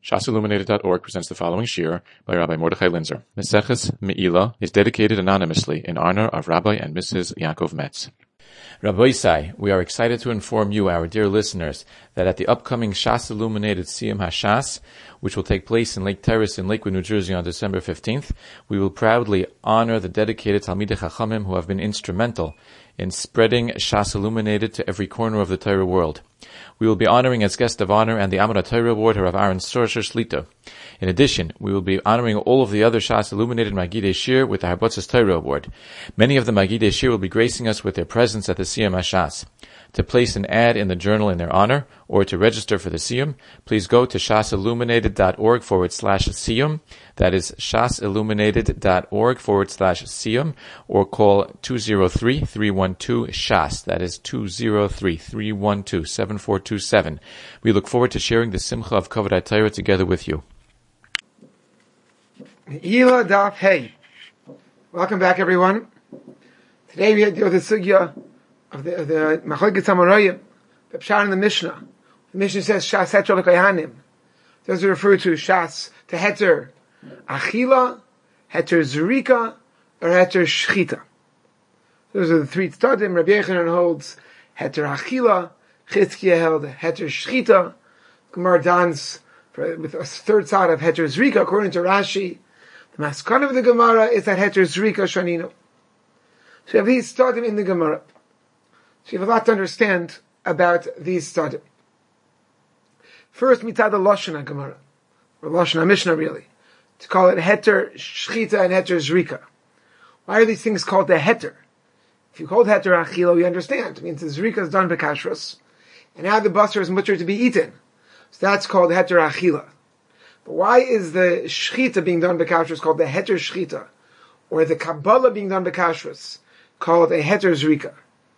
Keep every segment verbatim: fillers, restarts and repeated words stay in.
Shas Illuminated dot org presents the following shir by Rabbi Mordechai Linzer. Meseches Me'ilah is dedicated anonymously in honor of Rabbi and Missus Yaakov Metz. Rabbi Isai, we are excited to inform you, our dear listeners, that at the upcoming Shas Illuminated Siyum HaShas, which will take place in Lake Terrace in Lakewood, New Jersey on December fifteenth, we will proudly honor the dedicated Talmidei Chachamim who have been instrumental in spreading Shas Illuminated to every corner of the Torah world. We will be honoring as guest of honor and the Amud Torah Award Rav Aaron Sorsher Shlita. In addition, we will be honoring all of the other Shas Illuminated Magidei Shir with the Harbotzas Torah Award. Many of the Magidei Shir will be gracing us with their presence at the Siyum HaShas. To place an ad in the journal in their honor, or to register for the Siyum, please go to shasilluminated.org forward slash Siyum. That is shasilluminated.org forward slash Siyum, or call two oh three, three one two, SHAS. That is two oh three, three one two, seven four two seven. We look forward to sharing the Simcha of Kavod HaTorah together with you. Me'ilah Daf Hey. Welcome back, everyone. Today we deal with the sugya of the, of the Machlokes Amoraim, the Pshat in the Mishnah. The Mishnah says Shas Heter L'Kohanim. Those are referred to Shas, to Heter Achila, Heter Zerika, or Heter Shchita. Those are the three Tzadim. Rabbi Yechanan holds Heter Achila, Chizkiah held Heter Shchita, Gemara Dans with a third side of Heter Zerika, according to Rashi. The Maskana of the Gemara is that Heter Zerika Shanino. So you have these Tzadim in the Gemara. So you have a lot to understand about these Tzadim. First, mitzad the Lashon HaGemara, or Lashon HaMishnah really, to call it Heter Shchita and Heter Zrika. Why are these things called the Heter? If you call it Heter Achila, we understand. It means the Zrika is done b'kashrus, and now the basar is mutter to be eaten. So that's called Heter Achila. But why is the Shchita being done b'kashrus called the Heter Shchita, or the Kabbalah being done b'kashrus called a Heter Zrika?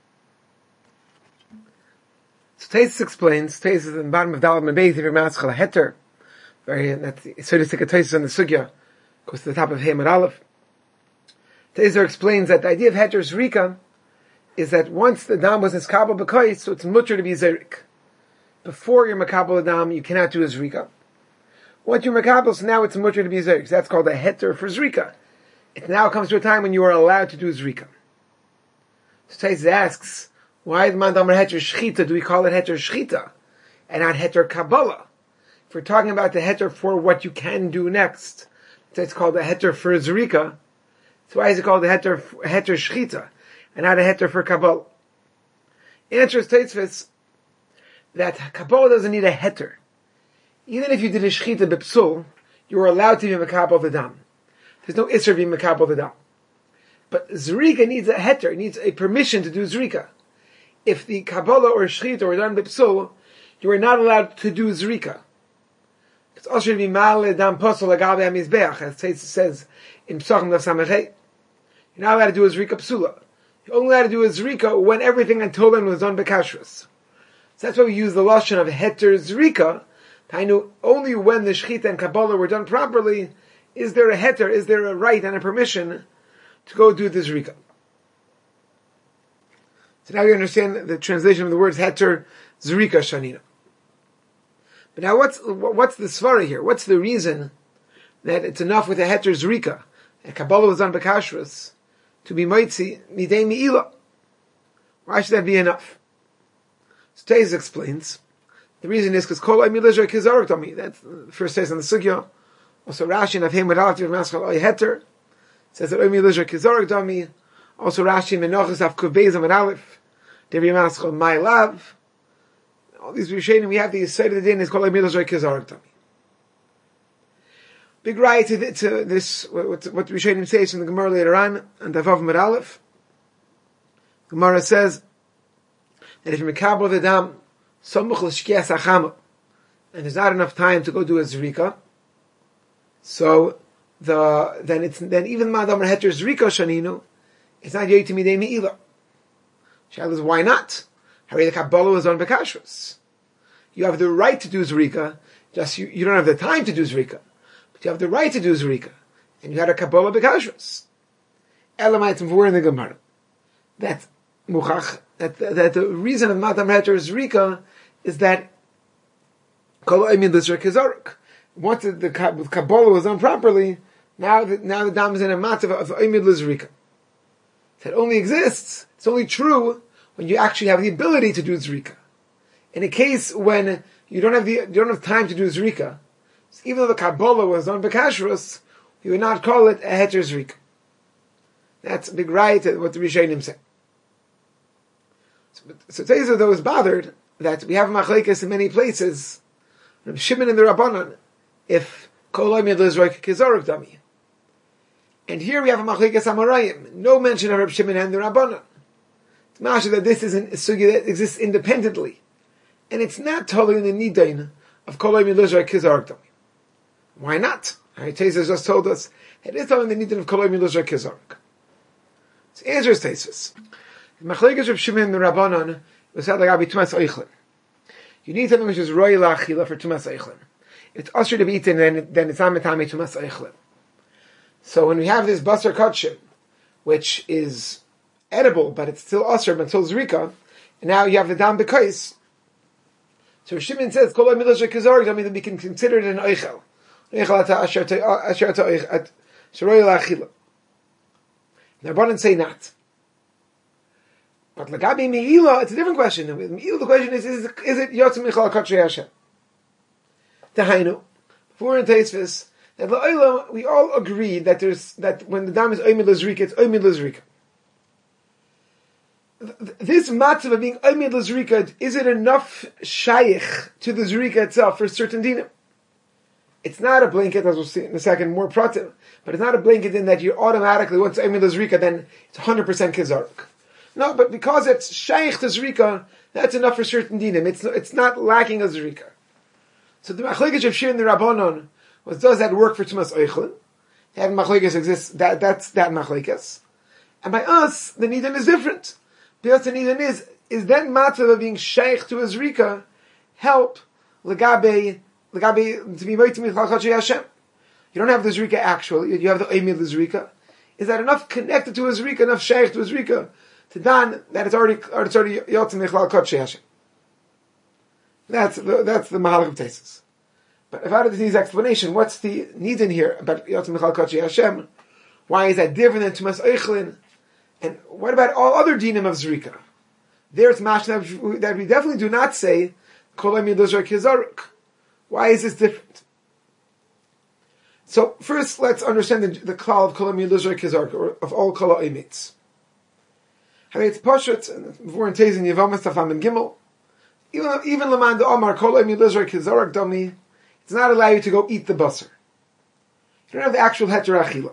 So Taisus explains, Taisus in the bottom of Dalet Mebeit, if you're maschal Heter, very, that's, so to say, Taisus on the Sugya, goes to the top of Hemad Aleph. Taisus explains that the idea of Heter Zrika is that once the dam was Niskabel B'Kais, so it's mutter to be Zerik. Before you're Makabel Dam, you cannot do a Zrika. Once you're Makabel, so now it's mutter to be Zerik. So that's called a Heter for Zrika. It now comes to a time when you are allowed to do Zrika. So Taisus asks, why the man damar Heter Shchita, do we call it Heter Shchita and not Heter Kabbalah? If we're talking about the Heter for what you can do next, so it's called a Heter for Zrika. So why is it called a Heter, Heter Shchita and not a Heter for Kabbalah? Answer is Taisus that Kabbalah doesn't need a Heter. Even if you did a Shchita b'psul, you are allowed to be Makabel the Dam. There's no Isser being Makabel the Dam. But Zrika needs a Heter, it needs a permission to do Zrika. If the Kabbalah or Shchita or done b'psul, you are not allowed to do Zrika. It's also to be Ma'ale Dam Posol Agabe HaMizbeach, as Taisus says in Psachim Daf Samachet. You're not allowed to do a Zrika Psula. You're only allowed to do a Zrika when everything until then was done b'kashrus. So that's why we use the Lashon of Heter Zrika. I know only when the Shchita and Kabbalah were done properly is there a Heter, is there a right and a permission to go do the Zrika. So now we understand the translation of the words Heter Zrika Shanina. But now what's what's the svara here? What's the reason that it's enough with a Heter Zrika and Kabbalah was done b'kashrus to be Moitzi Midei Me'ilah? Why should that be enough? So Taisus explains the reason is because Kol Oimilizra Kizarik Domi. That's the first says on the Sugya. Also Rashi and Avhem Without Maschal Oy Heter says that Oimilizra Kizarik Domi. Also Rashi Menochas Av Kuvbezam and Aleph, Devi Maschal My Love. All these Rishonim, we have the side of the din is called Emilazar Kizarik Tami. Big right to, to this, what, what Rishonim says in the Gemara later on, and Davav Med Aleph. Gemara says that if you're Mekabel the Dam, Somuch L'Shkias Achama, and there's not enough time to go do a Zrika, so the, then it's, then even Madam Heter Zrika Shaninu, it's not Yoyim Midei Me'ilah. Shaila is, why not? Harei the Kabbalah was on b'kashrus. You have the right to do Zrika, just you, you don't have the time to do Zrika. But you have the right to do Zrika. And you had a Kabbalah b'kashrus. Elamites were in the Gemara. That Muchach, that, that the reason of Matam Heter Zrika is that Kol Oimin L'Zrika Zaruk. once the, the, the Kabbalah was done properly, now the, now the dam is in a matzav of Oymid Lizrika. It only exists, it's only true when you actually have the ability to do Zrika. In a case when you don't have the, you don't have time to do Zrika, so even though the Kabbalah was done Bekashrus, you would not call it a Heter Zrika. That's a big right at what the Rishonim say. So, so Teizer though is bothered that we have machlekes in many places, Reb Shimon and the Rabbanan, if Kol Oymid Lizrika Kizoruk Dami. And here we have a machlekes Amarayim, no mention of Reb Shimon and the Rabbanan. It's masha that this is a sugya that exists independently. And it's not totally in the nidain of Kol Oymid Lizrika Kizoruk Dami. Why not? Right, Teizer just told us it is totally in the nidain of Kol Oymid Lizrika Kizoruk. So answer is Teisus. Machlekes Reb Shimon and the Rabbanan was said like Abi Tumas Eichlin. You need something which is roy lachila for Tumas Eichlin. If it's usher to be eaten, then, then it's not metame Tumas Eichlin. So when we have this basar kachim, which is edible, but it's still usher until zrika, and now you have the dam bekais. So Shimon says, "Kol ha'milah shekizorg," I mean that we can consider it an oichel. Oichel ata asher ta asher ta oich shroy lachila. The Rabbanan say not. But lagabi meila, it's a different question. With meila, the question is: Is, is it yotzim michal kachrei Hashem? Tahainu, before in Teisvis, that la'olam we all agree that there's that when the dam is oymid lezrika, it's oymid lezrika. This matzav of being oymid lezrika, is it enough shaykh to the zrika itself for certain dinim? It's not a blanket, as we'll see in a second, more pratim, but it's not a blanket in that you automatically, once oymid lezrika, then it's one hundred percent kizaruk. No, but because it's shaykh to zrika, that's enough for certain dinim. It's it's not lacking a zrika. So the machlekes of Shimon the Rabbanon was, does that work for Tumas Eichlin? That machlekes exists, that, that's that machlekes. And by us, the nidin is different. Because the nidin is, is then matzav of being shaykh to a zrika help legabe, legabe, to be moitim michal chadshei Hashem. You don't have the zrika actually, you have the oymid zrika. Is that enough connected to a zrika, enough shaykh to a zrika, to dan that it's already, or it's already yotzim michal chadshei Hashem? That's the, that's the Mahalach of Tesis. But if out of this explanation, what's the need in here about Yotzim Michal Kachei Hashem? Why is that different than Tumas Eichlin? And what about all other dinim of Zrika? There it's mashna that we definitely do not say Kol Oymid Lizrika Kizaruk. Why is this different? So first, let's understand the, the klal of Kol Oymid Lizrika Kizaruk, or of all Kol Oymids. I mean, it's Pashut, and before in Tezin Yevamas Tafam and Gimel. Even even Laman de Omar Kol Oymid Lizrika Kizaruk Dami, it's not allow you to go eat the basar. You don't have the actual heter achila.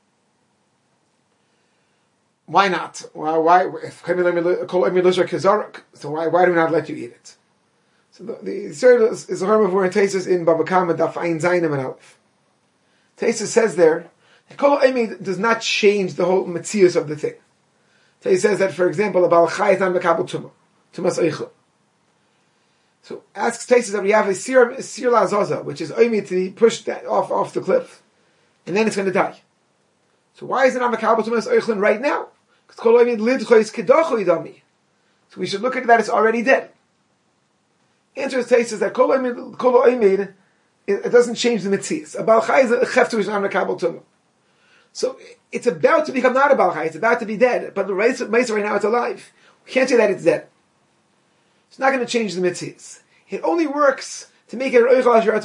Why not? Why? Why? If Kol Oymid Lizrika Kizaruk, so why? Why do we not let you eat it? So the the third is a harm of we're in Tesis in Baba Kama Daf Ein Zayim and Aleph. Tesis says there that Kol Oymid does not change the whole metzius of the thing. Tesis says that, for example, about Chayat and Mekabel Tumah, Tumas Eichel. So asks Tesis that we have a sir a sir lazaza, which is oymid to be pushed off off the cliff, and then it's going to die. So why is it not Mekabel Tumas Eichlin right now? Because Kol Oymid lidchois kedocho idami. So we should look at that; it's already dead. Answer is Tesis that Kol Oymid Kol Oymid it doesn't change the mitzias. A balchai is a cheftu is not Mekabel Tumah. So it's about to become not a balchai; it's about to be dead. But the race right now it's alive. We can't say that it's dead. It's not going to change the mitzvahs. It only works to make it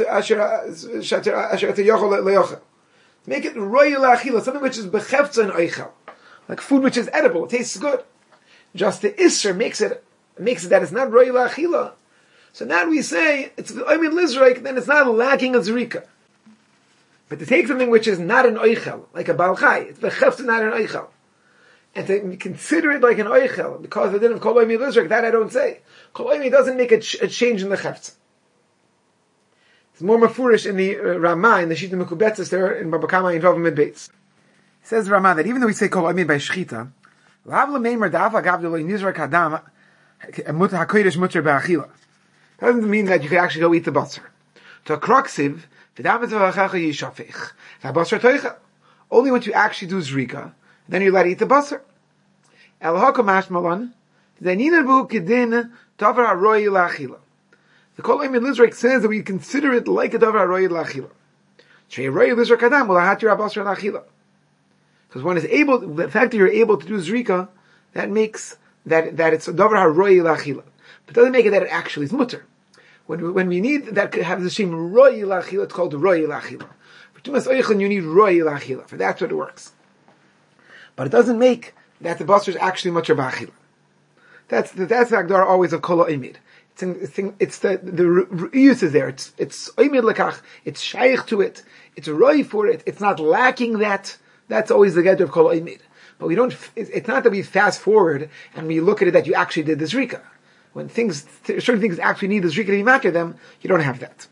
to make it royal achila, something which is bechefza and oichel, like food which is edible, it tastes good. Just the isser makes it makes it that it's not royal achila. So now we say it's oymid lizrika, then it's not lacking a zrika. But to take something which is not an oichel, like a balchai, it's bechefza not an oichel, and to consider it like an oichel because it didn't call oymid lizrika, that I don't say. Kol Oymid doesn't make a, ch- a change in the chefza. It's more mafurish in the uh, Ramah, in the Shita Mekubetzes there in Baba Kama in Vav Midbeitz. Says Ramah that even though we say Kol Oymid by Shchita, Lav L'meimer Dava Gav D'Lo Nizrak Hadam HaKodesh Mutter Ba'achila. Doesn't mean that you can actually go eat the basar. To Kroksiv, V'dam V'vachacha Yishafech V'abasar Toicha. Only when you actually do Zrika, then you're allowed to eat the basar. El Haka Mashmalan, Zainina Bu Kedin Tavar HaRoi L'Achila. The Kol Oimid Lizrak says that we consider it like a Davar HaRoy L'Achila. Shei Roy Lizrak Adam L'Hatir HaBasar L'Achila. Because one is able, the fact that you're able to do Zrika, that makes, that, that it's a Davar HaRoy L'Achila. But it doesn't make it that it actually is mutter. When we, when we need that to have the same Roy L'Achila, it's called Roy L'Achila. For Tumas Oichlin, you need Roy L'Achila. For that's what it works. But it doesn't make that the Basar is actually mutter B'Achila. That's the, that's the Agdara always of Kol Oimid. It's, in, it's, in, it's the, the Re'iyus is there. It's, it's Oimid Lekach. It's Shaykh to it. It's Roy for it. It's not lacking that. That's always the Gedder of Kol Oimid. But we don't, it's not that we fast forward and we look at it that you actually did the Zrika. When things, certain things actually need the Zrika to be makir them, you don't have that.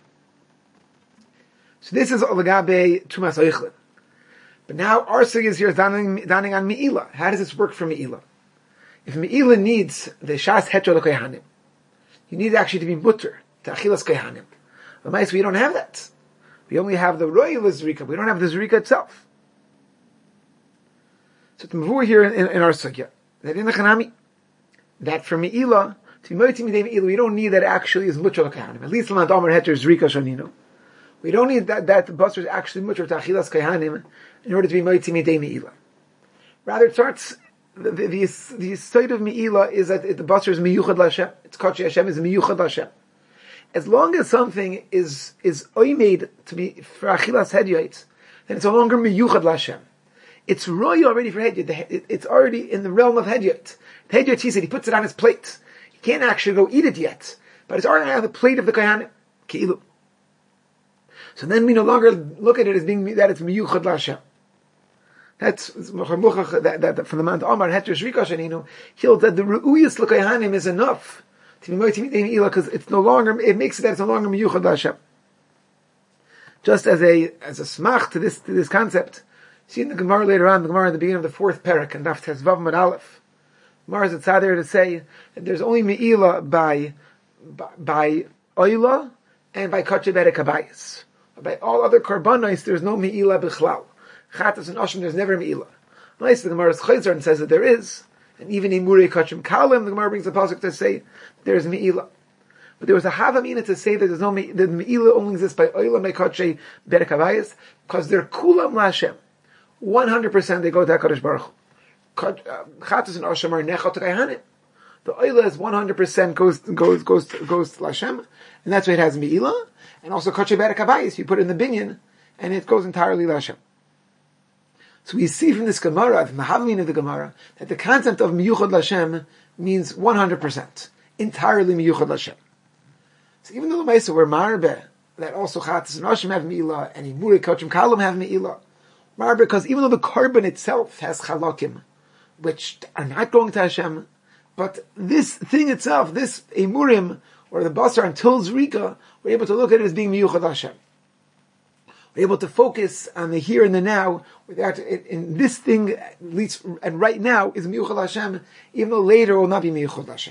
So this is Olagabe Tumas Oichlin. But now our sig is here daning, daning on Me'ila. How does this work for Me'ila? If Me'ila needs the Shas Hetra L'Kohanim, you need actually to be mutter, to Achilas Kohanim. But mice, we don't have that. We only have the Roy Zrika. We don't have the Zrika itself. So to move here in, in, in our sugya, that in the Chanami, that for Me'ila, to be Moiti Midei Me'ila, we don't need that actually is mutter L'Kohanim. At least L'Mad Omer Heter Zrika Shanino. We don't need that, that the Basar is actually mutter to Achilas Kohanim in order to be Moiti Midei Me'ila. Rather, it starts, the, the, the, the state of Me'ila is that the Basar is Miyuchad L'Hashem. It's Kachi Hashem is Miyuchad L'Hashem. As long as something is, is oimed to be for Achilas Hedyot, then it's no longer Miyuchad L'Hashem. It's Roy already for Hedyot. It's already in the realm of Hedyot. Hedyot, he said, he puts it on his plate. He can't actually go eat it yet. But it's already on the plate of the Kohanim. Ki'ilu. So then we no longer look at it as being that it's miyuchad l'Hashem. That's that, that, that from the Mount Omar Heter Zrika Shaninu killed that the reuyus l'kohanim is enough to be moiti midei me'ila because it's no longer it makes it that it's no longer miyuchad l'Hashem. Just as a as a smach to this to this concept, see in the Gemara later on, the Gemara at the beginning of the fourth parak and Daf Tezvav Mad Aleph, Gemara is it's out there to say that there's only me'ila by by, by oila and by kacheh berek habayis. By all other karbanos, there's no me'ila b'chlal. Chatas and Ashim, there's never me'ila. Nice, the Gemara's Chayzer and says that there is. And even in Murei Kachim Kalim, the Gemara brings a pasuk to say there's me'ila. But there was a havamina to say that there's no me, that me'ila only exists by oila me'kachei berek havayis, because they're kulam la'Hashem. one hundred percent they go to HaKadosh Baruch Hu. Chatas and Ashim are nechot kohanim. The oila is one hundred percent goes, goes, goes, goes to Hashem, and that's why it has me'ila. And also kachei berek habayis, you put it in the binyan, and it goes entirely to Hashem. So we see from this Gemara, from the Havamina of the Gemara, that the concept of miyuchad l'Hashem means one hundred percent, entirely miyuchad l'Hashem. So even though the Maisa were marbe, that also Chatas and Ashim have me'ila, and Imuri Kochim Kalam have me'ila, marbe because even though the carbon itself has chalakim, which are not going to Hashem, but this thing itself, this Emurim, or the Basar until Zrika, we're able to look at it as being miyuchad Hashem. We're able to focus on the here and the now, without in this thing, at least, and right now, is miyuchad Hashem, even though later it will not be miyuchad Hashem.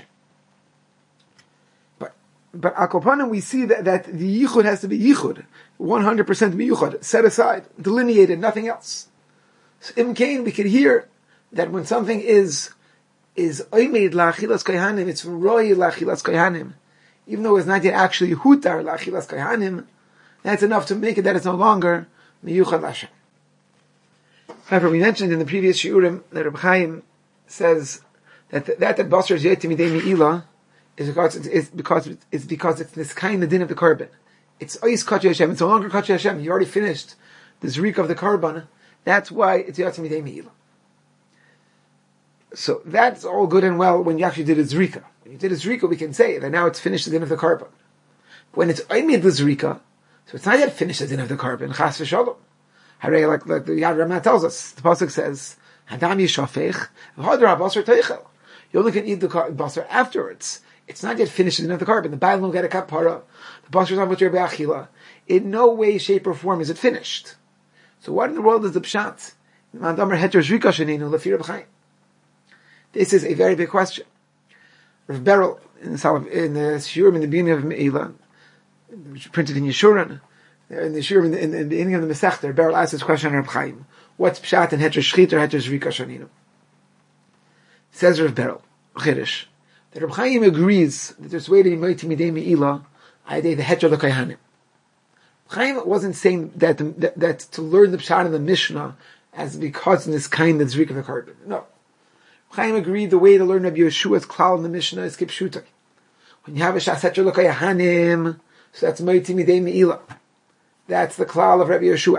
But, but Akopanim, we see that, that the yichud has to be yichud, one hundred percent miyuchad, set aside, delineated, nothing else. So in Cain, we could hear that when something is, is oimed la'achilas kohanim, it's roy la'achilas kohanim, even though it's not yet actually hutar la'achilas kohanim, that's enough to make it that it's no longer miyuchad l'Hashem. However, we mentioned in the previous shiurim that Reb Chaim says that the, that that Basar is yeti midei me'ila is because it's, it's because it's because it's this kind of din of the carbon. It's ois kachei Hashem. It's no longer kachei Hashem. You already finished the zrika of the carbon. That's why it's yeti midei me'ila. So that's all good and well when you actually did a zrika. When you did a zrika, we can say that now it's finished the din of the carbon. When it's oimid the zrika, so it's not yet finished the din of the carbon. Chas v'shalom. Hare, like, like the Yad Ramah tells us, the pasuk says, "Hadam yishafech, v'hadra basar teichel." You only can eat the basar afterwards. It's not yet finished the din of the carbon. The Baal don't get a kapara. The basar is not mutter be'achila. In no way, shape, or form is it finished. So what in the world is the pshat? This is a very big question. Rav Beryl in the in the shiurim in the beginning of Me'ila, which printed in Yeshurun, in the shiurim in the, in the beginning of the Masechta, Beryl asks this question on Rav Chaim: what's pshat in heter shchit or heter zrika shaninu? Says Rav Beryl, Chiddush, that Rav Chaim agrees that there's way to be moiti midei me'ila Ayadei the heter l'kohanim. Chaim wasn't saying that, that that to learn the pshat in the Mishnah as because in this kind that's zrika the carbon. No. Chaim agreed the way to learn Rabbi Yeshua's klal in the Mishnah is kipshuta. When you have a shas heter l'kohanim, so that's moiti midei me'ila. That's the klal of Rabbi Yeshua.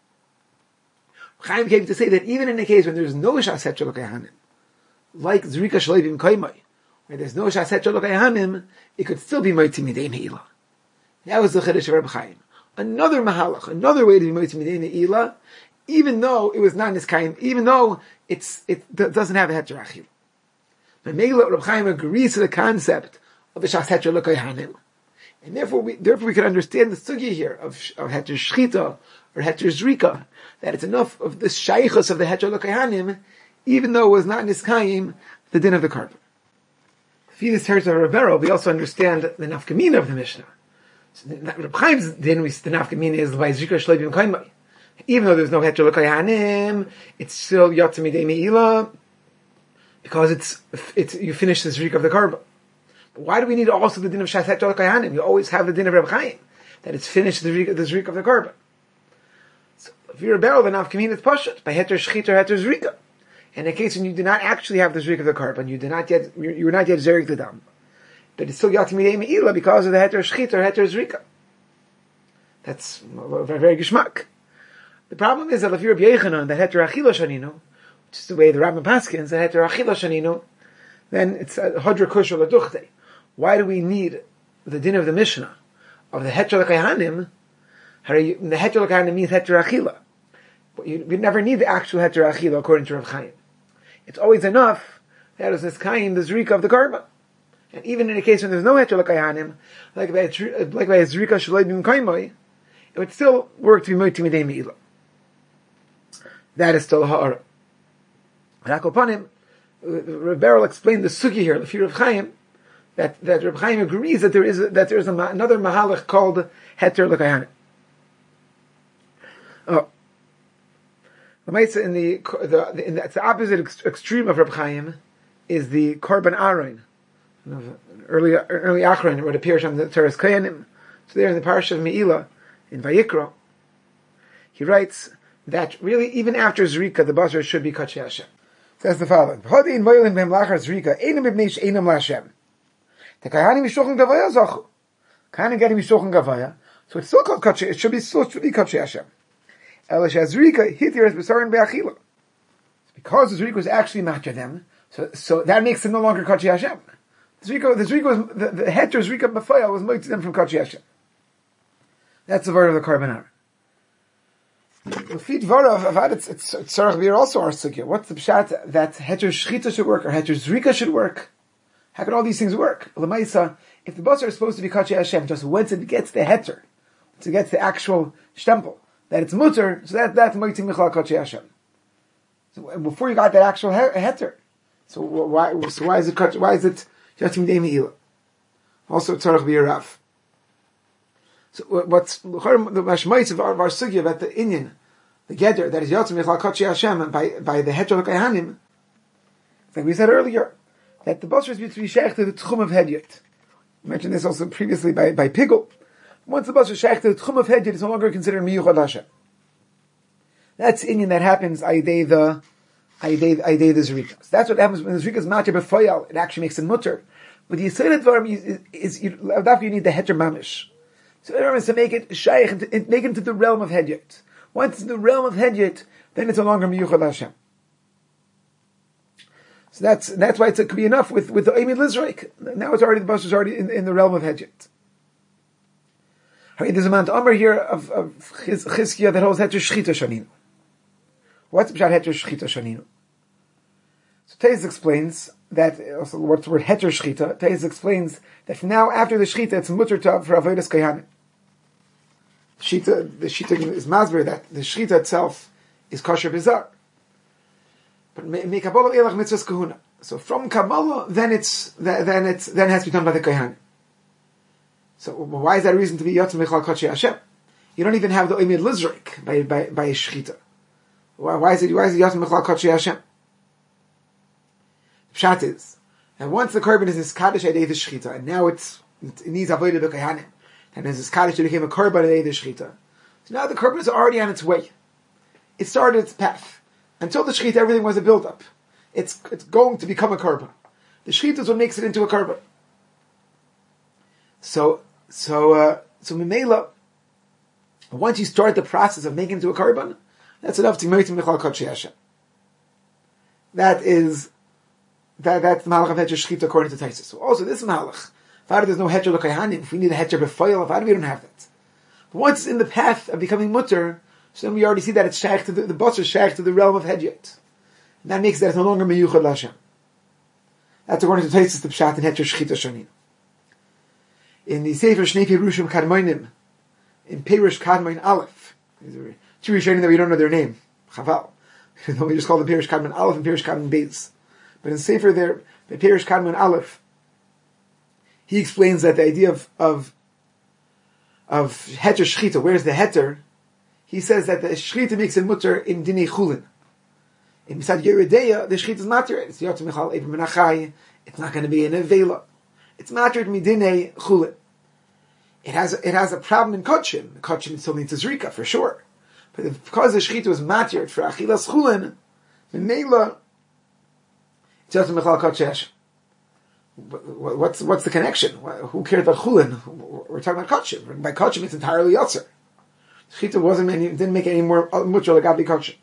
Chaim came to say that even in a case when there's no shas heter l'kohanim, like zrika shleivim kaimai, where there's no shas heter l'kohanim, it could still be moiti midei me'ila. That was the chiddush of Rabbi Chaim. Another mahalach, another way to be moiti midei me'ila, even though it was not in this kind, even though it's it doesn't have a heter achil. But Meila Rabbi Chaim agrees to the concept of a shas heter l'kohanim. And therefore we, therefore we can understand the sugya here of, of heter shchita or heter zrika, that it's enough of the shaychus of the heter l'kohanim, even though it was not in this kaim, the din of the carbon. If you this heard of Rebero, we also understand the nafkamina of the Mishnah. So Reb Chaim's din, we the nafkamina is by zrika shleivim kaimai. Even though there's no heter l'kohanim, it's still yotze midei me'ila, because it's, it's, you finish the zrika of the carbon. Why do we need also the din of shas heter l'kohanim? You always have the din of Reb Chaim, that it's finished the zrika, the zrika of the carbon. So if you're a barrel, then nafkamina it's pashut by heter shchita or heter zrika. In a case when you do not actually have the zrika of the carbon, you do not yet, you are not yet zerik the dam, but it's still yotze midei me'ila because of the heter shchita or heter zrika. That's very, very geschmack. The problem is that if you're Rabbi Yechanan, that heter achila shaninu, which is the way the Rambam paskins, that heter achila shaninu, then it's a hodra kushal aduchte. Why do we need the din of the Mishnah of the heter l'kohanim? The heter l'kohanim means heter achila. But you, we never need the actual heter achila according to Rav Chaim. It's always enough that is this kind, the zrika of the karma. And even in a case when there's no heter l'kohanim, like by a, like by a zrika shleibim kaimoi, it would still work to be moiti midei me'ila. That is still ha'ara. Rakopanim, Rav Beryl explained the sugi here, the fear of Chaim, that, that Rav Chaim agrees that there is a, that there is a, another mahalach called heter l'kohanim. Oh. In the, the, in the, the opposite ex, extreme of Rav Chaim is the Korban Aron. Early, early Achron, where it appears on the Teres Koyanim. So there in the Parsha of Me'ila, in Vayikra, he writes that really even after Zrika, the basar should be Kachi Hashem. Says the following: Hodi in Moilin b'hem lachar Zrika, einam b'bnei she'einam l'Hashem. The Kahanim yishochen gavaya zachu. Kahanim getting yishochen gavaya, so it's still called Kachi. It should be still should be Kachi Hashem. Elish Zrika hitir es b'sarin be'achila. Because the Zrika was actually matcha them, so so that makes them no longer Kachi Hashem. The Zrika, the Zrika was the, the heter Zrika b'faya was moved to them from Kachi Hashem. That's the word of the Korban Aron. The feed varav of it's it's tzarich beer also our sugya. What's the pshat that heter shchita should work or heter zrika should work? How can all these things work? L'maisa, if the basar is supposed to be kachi Hashem, just once it gets the heter, once it gets the actual shtempel that it's mutter, so that that's moitzim michal kachi Hashem. So before you got that actual heter, so why so why is it why is it yatim dei me'ila? Also tzarich beer rav. So what's the mashmais of our, of our sugya about the inyan, the geder that is yotzim michal kachi Hashem by by the heter l'kohanim, like we said earlier, that the basar is to be sheikh to the tchum of hedyot. We mentioned this also previously by by Pigel. Once the basar is sheikh to the tchum of hedyot, it's no longer considered miyuchad Hashem. That's inyan that happens ayidei the ayidei ayidei the zrikas. That's what happens when the zrikas matcha b'foyal. It actually makes it mutter. But the yisrael dvarim is, is you, you need the heter mamish. So it is to make it shaykh, and to, make it into the realm of hedyot. Once in the realm of hedyot, then it's no longer miyuchad Hashem. So that's that's why it's, it could be enough with with the Oimid Lizraik. Now it's already the basar is already in, in the realm of hedyot. There's a man to Amr here of, of Chizkiah that holds heter shchita shaninu. What's pshat heter shchita shaninu? So Teis explains that also what's the word heter shchita. Teis explains that from now after the shchita it's mutter to for avodas kohanim. Shita, the shita is masber that the shchita itself is kosher bizarre. But me kabbalah elach mitzvahs kahuna. So from kabbalah, then it's then it's then it has to be done by the kohanim. So why is that a reason to be yotzim michal kachi Hashem? You don't even have the oimid lizrik by by by shchita. Why, why is it why is it yotzim michal kachi Hashem? The pshat is, and once the korban is kaddish adei the shchita, and now it's it needs avodah the kohanim, and as this kaddish became a korban of the shechita. So now the korban is already on its way. It started its path. Until the shechita, everything was a build-up. It's it's going to become a korban. The shechita is what makes it into a korban. So so uh, so Mimela, once you start the process of making it into a korban, that's enough to make it Michal Kodshei Hashem. That is that that's the malach of heter shechita according to Taisus. So also this malach, if there's no heter l'kohanim, if we need a heter b'foil, if we don't have that. But once it's in the path of becoming mutter, so then we already see that it's shaykh to the, the basar shaykh to the realm of hedyot. And that makes that it's no longer meyuchad l'Hashem. That's according to Taisus the pshat in heter shechita shanin. In the Sefer Shnei Perushim Kadmoinim, in Perush Kadmoin Aleph, these are two Rishonim that we don't know their name, Chaval. We just call them Perush Kadmoin Aleph and Perush Kadmoin Beis. But in Sefer there, by Perush Kadmoin Aleph, he explains that the idea of of, of heter shechita, where's the heter? He says that the shechita makes it mutter in dinei chulin. In Misad Yeredeya, the shechita is matter. It's Yotzim Michal Eber Menachai. It's not going to be in a vela. It's mattered midinei chulin. It has it has a problem in kachim. Kachim still needs a zrika for sure, but if, because the shechita was mattered for achilas chulin, the neila it's Yotzim Michal Kodshei. What's what's the connection? Who cares about chulin? We're talking about kachim. By kachim, it's entirely yotzer. Shechita wasn't any, didn't make any more mutter like gabi kachim.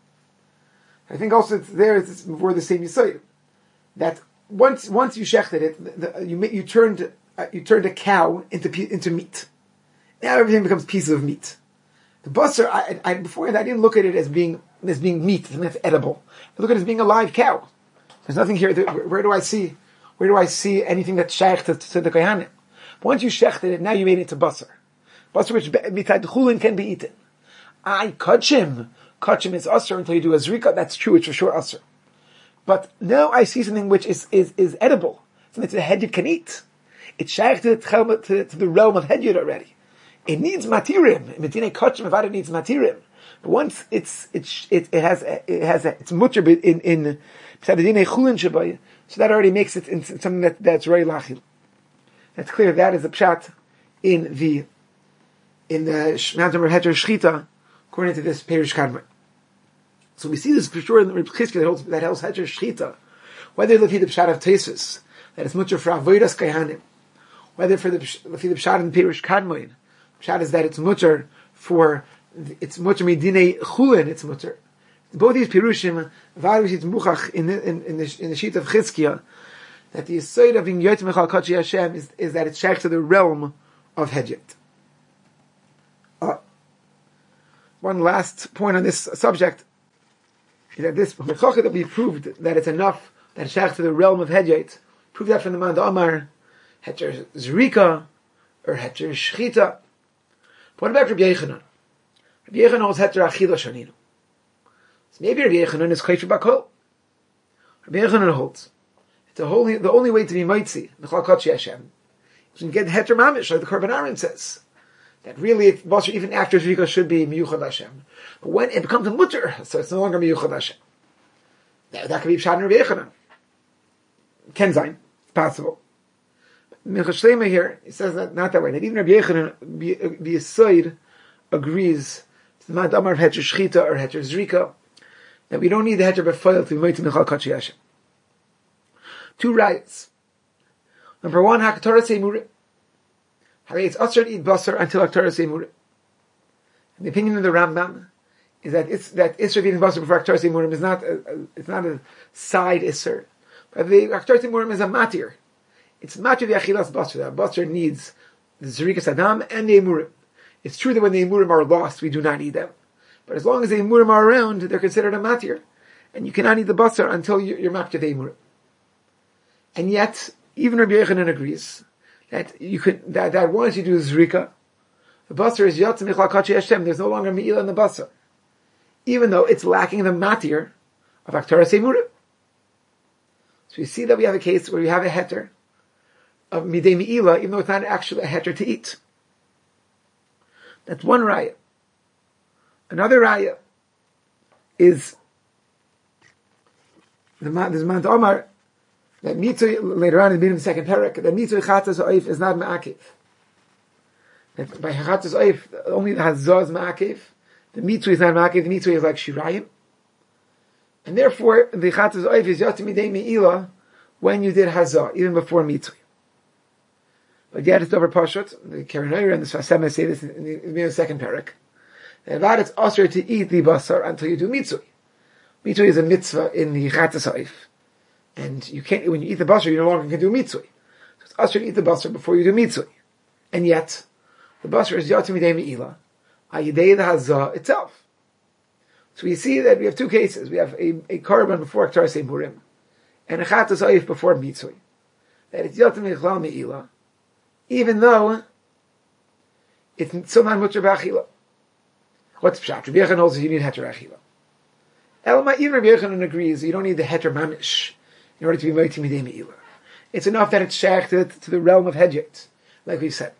I think also it's there. It's more the same yisod that once once you shechted it, the, the, you you turned uh, you turned a cow into into meat. Now everything becomes pieces of meat. The basar, I, I before I didn't look at it as being as being meat, as edible. I look at it as being a live cow. There's nothing here. Where, where do I see? Where do I see anything that's shecht to, to the kohanim? Once you shechted it, now you made it to basar. Basar which besides chulin can be eaten. I kachim. Kachim is usher until you do a zrika. That's true. It's for sure usher. But now I see something which is is, is edible. Something that the hedyot can eat. It's shaykh to, to, to the realm of hedyot already. It needs matirim. Medine kachim avada needs matirim. But once it's it's it, it has it has a, it's mutter in in b'sadadinei chulin shabai. So that already makes it into something that that's roi lachil. That's clear. That is a pshat in the in the Shmatam Heter Shchita according to this Perush Kadmon. So we see this for sure in the Reb Chizkiah that holds that holds Heter Shchita. Whether the pshat of Tesis that is mutter for avodas kahanim, whether for the the pshat in Perush Kadmon, pshat is that it's mutter for it's mutter midinei chulin. It's mutter. Both these pirushim, varush it's muchach in the in, in the in the sheet of Chizkiah that the yesod of being Yotzim Michal Kodshei Hashem is is that it's shaykh to the realm of hedyot. Uh, one last point on this subject is that this mechacha that we proved that it's enough that it's shaykh to the realm of hedyot. Prove that from the man Amar heter zrika or heter shchita. What about Rabbi Yechanan? Rabbi Yechanan holds heter achila shaninu. Maybe Rabbi Yechanan is kosher bakol. Rabbi Yechanan holds it's the only the only way to be mitzi Michal Kodshei Hashem is to get heter mamish, like the Korban Aron says. That really, if basar even after zrika should be miyuchad Hashem, but when it becomes a mutter, so it's no longer miyuchad Hashem. That, that could be pshat in Rabbi Yechanan. Ken zayin, it's possible. Minchas Shlema here he says that not that way. That even Rabbi Yechanan, the Yesod, agrees to the man Amar of heter shchita or heter zrika, that we don't need the heter b'foil to be moitzim Michal Kodshei Hashem. Two riots. Number one, haktorah seimurim. Harei it's usher to eat basar until haktorah seimurim. And the opinion of the Rambam is that it's that isser eating basar before haktorah seimurim is not a, a, it's not a side isser, but the haktorah seimurim is a matir. It's matir the achilas basar. That basar needs the zerikas adam and the emurim. It's true that when the emurim are lost, we do not eat them. But as long as the emurim are around, they're considered a matir. And you cannot eat the basar until you're, you're matir the emurim. And yet, even Rabbi Yechanan agrees that you could, that, that once you do zrika, the basar is Yotzim Michal Kodshei Hashem, there's no longer me'ila in the basar. Even though it's lacking the matir of haktorah seimurim. So you see that we have a case where we have a heter of midei me'ila, even though it's not actually a heter to eat. That's one raya. Another raya is the there's man Omar that mitzvah later on in the second parak that mitzvah chatas oif is not ma'akiv. that by Hachatzos Oif, only the Hazah is Ma'akev, the Mitzvah is not Ma'akev, the Mitzvah is like Shirayim, and therefore the Hachatzos Oif is Yotzei Midei Me'ilah when you did Hazah, even before Mitzvah. But yet it's over Pashut, the Keren Oyer and the Sfas Emes say this in the, in the second parak, that it's also to eat the basar until you do Mitzvah. Mitzvah is a mitzvah in the Hachatzos Oif. And you can't, when you eat the basar, you no longer can do Mitzvah. So it's also to eat the basar before you do Mitzvah. And yet, the basar is Yotzei Midei Me'ilah, Ayidei the Hazah itself. So we see that we have two cases. We have a, a korban before Ktaras Emurim, and a Hachatzos Oif before Mitzvah. That it's Yotzei Midei Me'ilah, even though it's still not mutter b'achila. What's pshat? Rabbi Yochanan holds that you need heter achila. Elma, even Rabbi Yochanan agrees you don't need the heter mamish in order to be moiti midei me'ilah. It's enough that it's shachted to the realm of hedjit, like we said.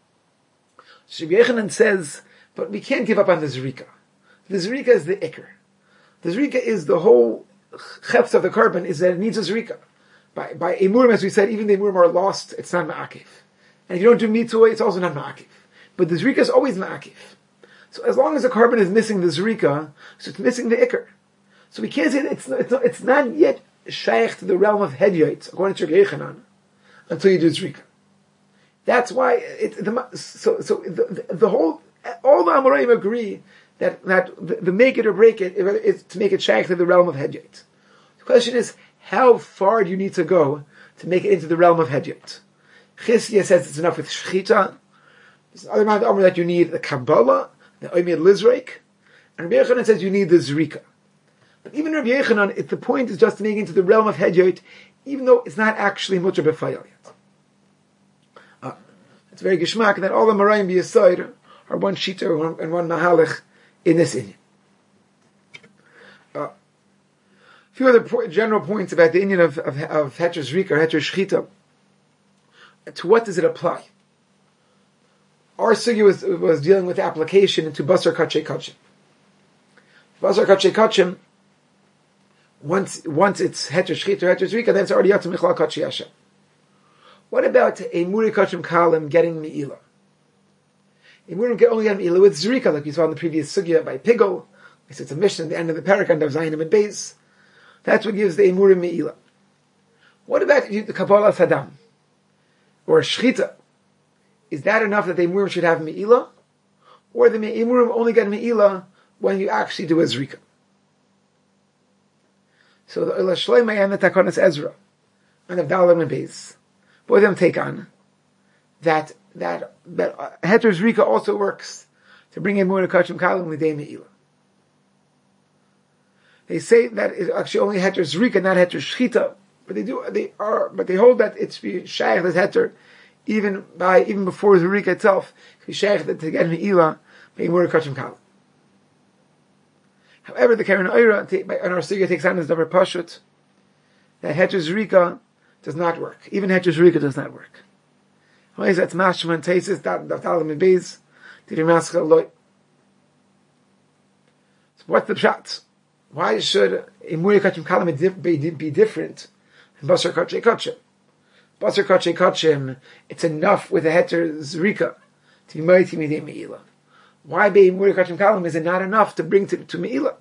So Rabbi Yochanan says, but we can't give up on the zrika. The zrika is the ikr. The zrika is the whole chefs of the korban is that it needs a zrika. By by emurim, as we said, even the emurim are lost. It's not ma'akiv. And if you don't do mitzvah, it's also not ma'akiv. But the zrika is always ma'akiv. So as long as the korban is missing the zrika, so it's missing the ikr. So we can't say that it's not, it's not, it's not yet shaykh to the realm of hedyot, according to Rabbi Yochanan, until you do zrika. That's why it, the, so so the, the, the whole all the Amoraim agree that that the, the make it or break it is to make it shaykh to the realm of hedyot. The question is, how far do you need to go to make it into the realm of hedyot? Chizkiah says it's enough with shechita. There's another amount of Amr that you need the Kabbalah, the Oymid Lizreik, and Rabbi Yochanan says you need the Zrika. But even Rabbi Yochanan, it, the point is just to make it into the realm of Hedyot, even though it's not actually mutter b'fayal yet. Uh, it's very geschmack that all the Marayim b'Yisayr are one Shita and one Mahalach in this Inyan. Uh, a few other po- general points about the Inyan of, of, of Heter Zrika or Heter Shechita. To what does it apply? Our sugya was, was dealing with application into Basar Kachei Kachim. Basar Kachei Kachim, once, once it's Heter Shechita or Heter Zrika, then it's already Yatzim Michlal Kachei Hashem. What about a Muri Kachim Kalim getting Me'ilah? A Muri can only get Me'ilah with Zrika, like we saw in the previous sugya by Pigol. It's a mission at the end of the parak under Zayinim and Beis. That's what gives the Emurim Me'ilah. What about the Kabbalah Saddam? Or a Shechita? Is that enough that the Emurim should have Me'ilah? Or the Emurim only get Me'ilah when you actually do a Zrika? So the Ola Shloimeh and the Takonas Ezra and the Avdalim and Beis, both of them take on that that that uh, Heter Zrika also works to bring in Emurim Kachim Kalim L'dei Me'ilah. They say that it's actually only Heter Zrika, not Heter Shechita, but they do they are but they hold that it's shaykh as Heter. Even by even before the Zrika itself, he shaykh that to get Me'ilah by Emurim Kachim Kalim. However, the Keren Oyer on our sugya takes on as Davar Pashut that Heter Zrika does not work. Even Heter Zrika does not work. Why is that? Mashma and Teisis that Daftalim and Beis did Maschal Loy. So what's the pshat? Why should Emurim Kachim Kalim be, be different than Basar Kachei Kachim? Basar Kachei Kachim, it's enough with a Heter Zrika to be mighty midei Me'ilah. Why be Emurim Kachim Kalim is it not enough to bring to, to Me'ilah?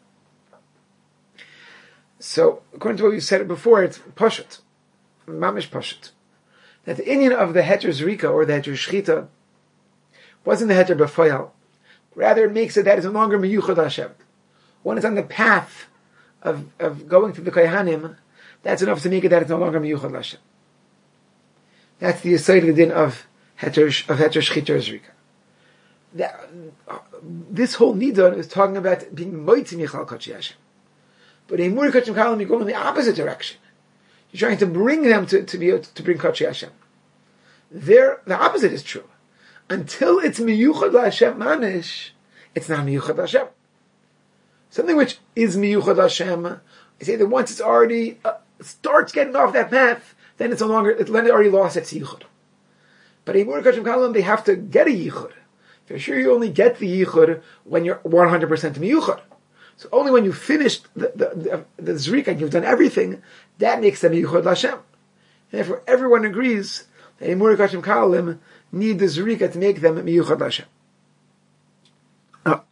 So, according to what we said before, it's Pashut, Mamish Pashut, that the inyan of the Heter Zrika or the Heter Shechita wasn't the Heter B'fayal. Rather, it makes it that it's no longer Meyuchad Hashem. When it's on the path of, of going to the Kohanim, that's enough to make it that it's no longer Meyuchad Hashem. That's the aside of the din of Heter of Heter Shechita Zrika. That, uh, this whole nidon is talking about being moitzi michal kachei Hashem. But in Emurim Kachim Kalim, you go in the opposite direction. You're trying to bring them to, to be able to, to bring kachei Hashem. There, the opposite is true. Until it's miyuchad Hashem manish, it's not miyuchad Hashem. Something which is miyuchad Hashem, I say that once it's already uh, starts getting off that path, then it's no longer, it's already lost its yichud. But in Emurim Kachim Kalim, they have to get a yichud. For sure, you only get the yichud when you're one hundred percent miyuchad. So only when you finish the the, the, the zrika and you've done everything, that makes them yichud Hashem. Therefore, everyone agrees that Emurim Kachim Kalim need the zrika to make them miyuchad Hashem. Oh.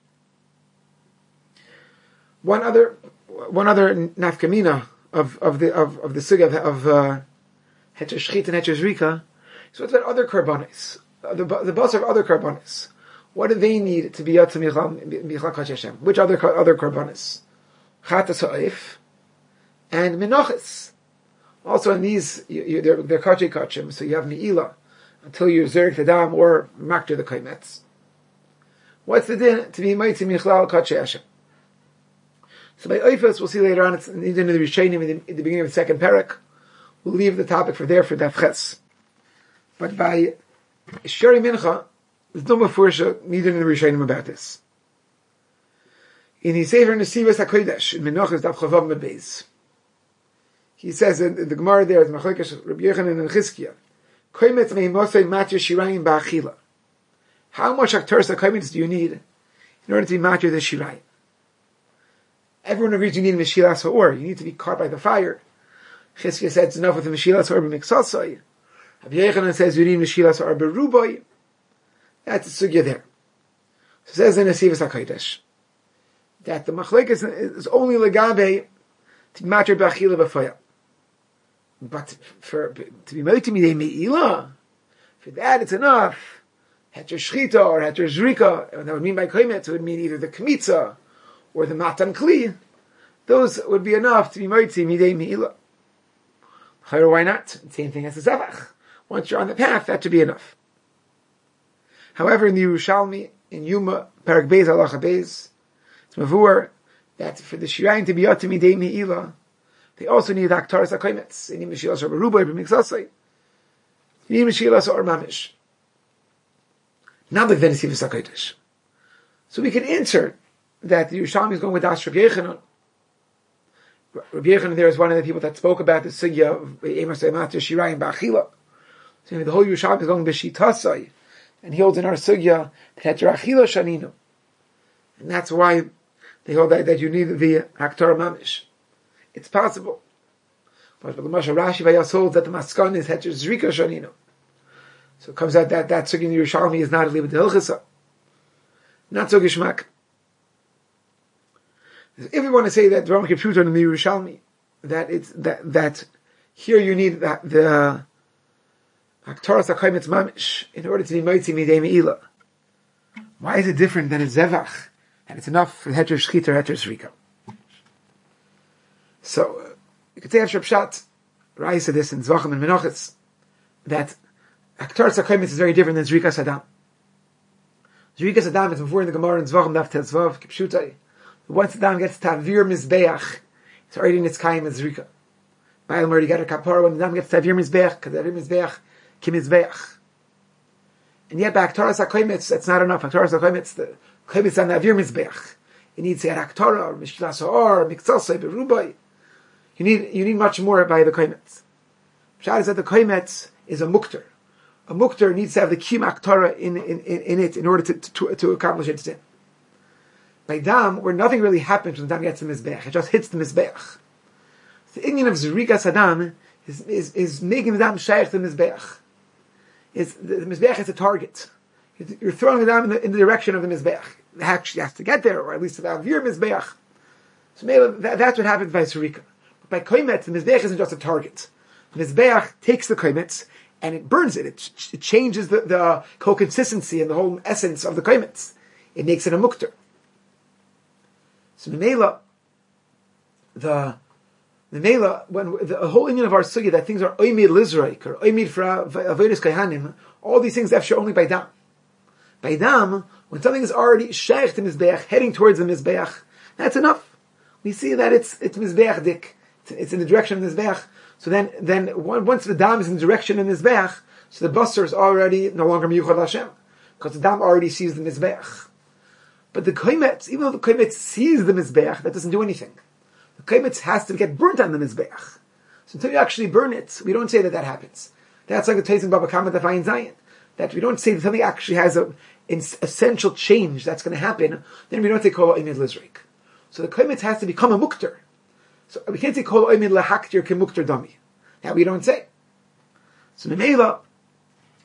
One other, one other nafkamina of of the of, of the sugya of, of uh, heter shchit and heter zrika. So what about other karbanis? The the boss of other karbanis. What do they need to be yatzah michal kadosh Hashem? Which other other karbanis? Chatas ha'if and menachas. Also in these, you, you, they're, they're kache kachim, so you have mi'ila until you zerg the dam or makter the kaimetz. What's the din to be mighty michlal kache Hashem? So by oifas, we'll see later on, it's in the Rishonim in the beginning of the second parak. We'll leave the topic for there for Daf. But by Shari Mincha, there's no mafursha neither in the Rishonim about this. In his Sefer Nesivas HaKodesh, in Menachos Daf Chavav Medbeis, he says in the Gemara there, it's Machlokes Rabbi Yochanan and Chizkiah, Koimet me'imosei matya shirayim ba'achila. How much Haktaras HaKoimetz do you need in order to be matya the shirayim? Everyone agrees you need a Meshilas Ha'or. You need to be caught by the fire. Chizkiah said it's enough with the Meshilas Ha'or b'miksasai. Rabbi Yochanan says you need Meshilas Ha'or b'rubai. That's the sugya there. So it says in Nesivas HaKodesh that the machlekes is only legabe to be matcher b'achila b'faya. But for to be moiti midei me'ila, for that it's enough. Heter shchita or heter zrika, and that would mean by koimet, it would mean either the kmitza or the matan kli. Those would be enough to be moiti midei me'ila. Why not? Same thing as the zavach. Once you're on the path, that should be enough. However, in the Yerushalmi, in Yuma, Parak Beis, Halacha Beis, it's mavur that for the shirayim to be yotim midei me'ila, they also need Haktaras HaKoimetz. They need Meshilas or Berubai, B'miksasai. They need Meshilas or Mamish. Not like the Nesivas HaKodesh. So we can answer that the Yerushalmi is going with Das Rabbi Yochanan. Rabbi Yochanan there is one of the people that spoke about the sugya of Emasei Matya Shirayim Ba'achila. So the whole Yerushalmi is going B'shitasai. And he holds in our sugya that Heter Achila Shaninu. And that's why they hold that, that you need the Haktar Mamish. It's possible. But the Mashal Rashi Vayas holds that the Maskan is Heter Zrika Shaninu. So it comes out that that sugya in the Yerushalmi is not a Libet Hilchasa. Not so Gishmak. If we want to say that the Rambam Kipshuton in the Yerushalmi, that it's that that here you need that the Haktaras HaKoimetz Mamish in order to be Moitzi Midei Me'ila. Why is it different than a Zevach? And it's enough for Heter Shchit or Heter Zrika. So, uh, you could say after Pshat, Rai said this in Zvachim and Menachos, that Haktaras HaKoimetz is very different than Zrika Sadam. Zrika Sadam is before in the Gemara in Zvachim Daf Tetzvav, Kipshutai. Once Adam gets Tavir Mizbeach, it's already in its Kaim as Zrika. Ba'alim already got a Kapara, when Adam gets Tavir Mizbeach, Tavir Mizbeach, Kim Mizbeach. And yet, by Haktaras HaKoimetz, that's not enough. Haktaras HaKoimetz, the Koimetz on Tavir Mizbeach. You need to say Haktara, or Mishlas Ha'or, or Miksasai, Berubai. You need, you need much more by the Koimetz. Pshat is that the Koimetz is a Mukter. A Mukter needs to have the Kim Haktara in, in, in, in it in order to, to, to accomplish its din. By Dam, where nothing really happens when the Dam gets the Mizbeach, it just hits the Mizbeach. The Indian of Zrika Sadam is, is, is making the Dam shaykh to the Mizbeach. It's, the, the Mizbeach is a target. You're throwing the Dam in the, in the direction of the Mizbeach. It actually has to get there, or at least to have your Mizbeach. So maybe that, that's what happens by Zrika. But by Koimetz, the Mizbeach isn't just a target. The Mizbeach takes the Koimetz and it burns it. It, it changes the, the co-consistency and the whole essence of the Koimetz. It makes it a Mukter. So Memela, the Memela, when the whole Indian of our sugya that things are oimid lizraik or oimid for avodas kaihanim, all these things after only by dam. By dam, when something is already shaykh to mizbeach, heading towards the mizbeach, that's enough. We see that it's it's mizbeach dik, it's, it's in the direction of mizbeach. So then, then once the dam is in the direction of mizbeach, so the basar is already no longer miyuchad Hashem because the dam already sees the mizbeach. But the koimetz, even though the koimetz sees the mizbeach, that doesn't do anything. The koimetz has to get burnt on the mizbeach. So until you actually burn it, we don't say that that happens. That's like the Teiz in Baba Kama Defayin Zion. That we don't say that something actually has a an essential change that's going to happen, then we don't say kol oimid lizrik. So the koimetz has to become a mukter. So we can't say kol oimid lahaktir ke mukter dami. That we don't say. So Memela,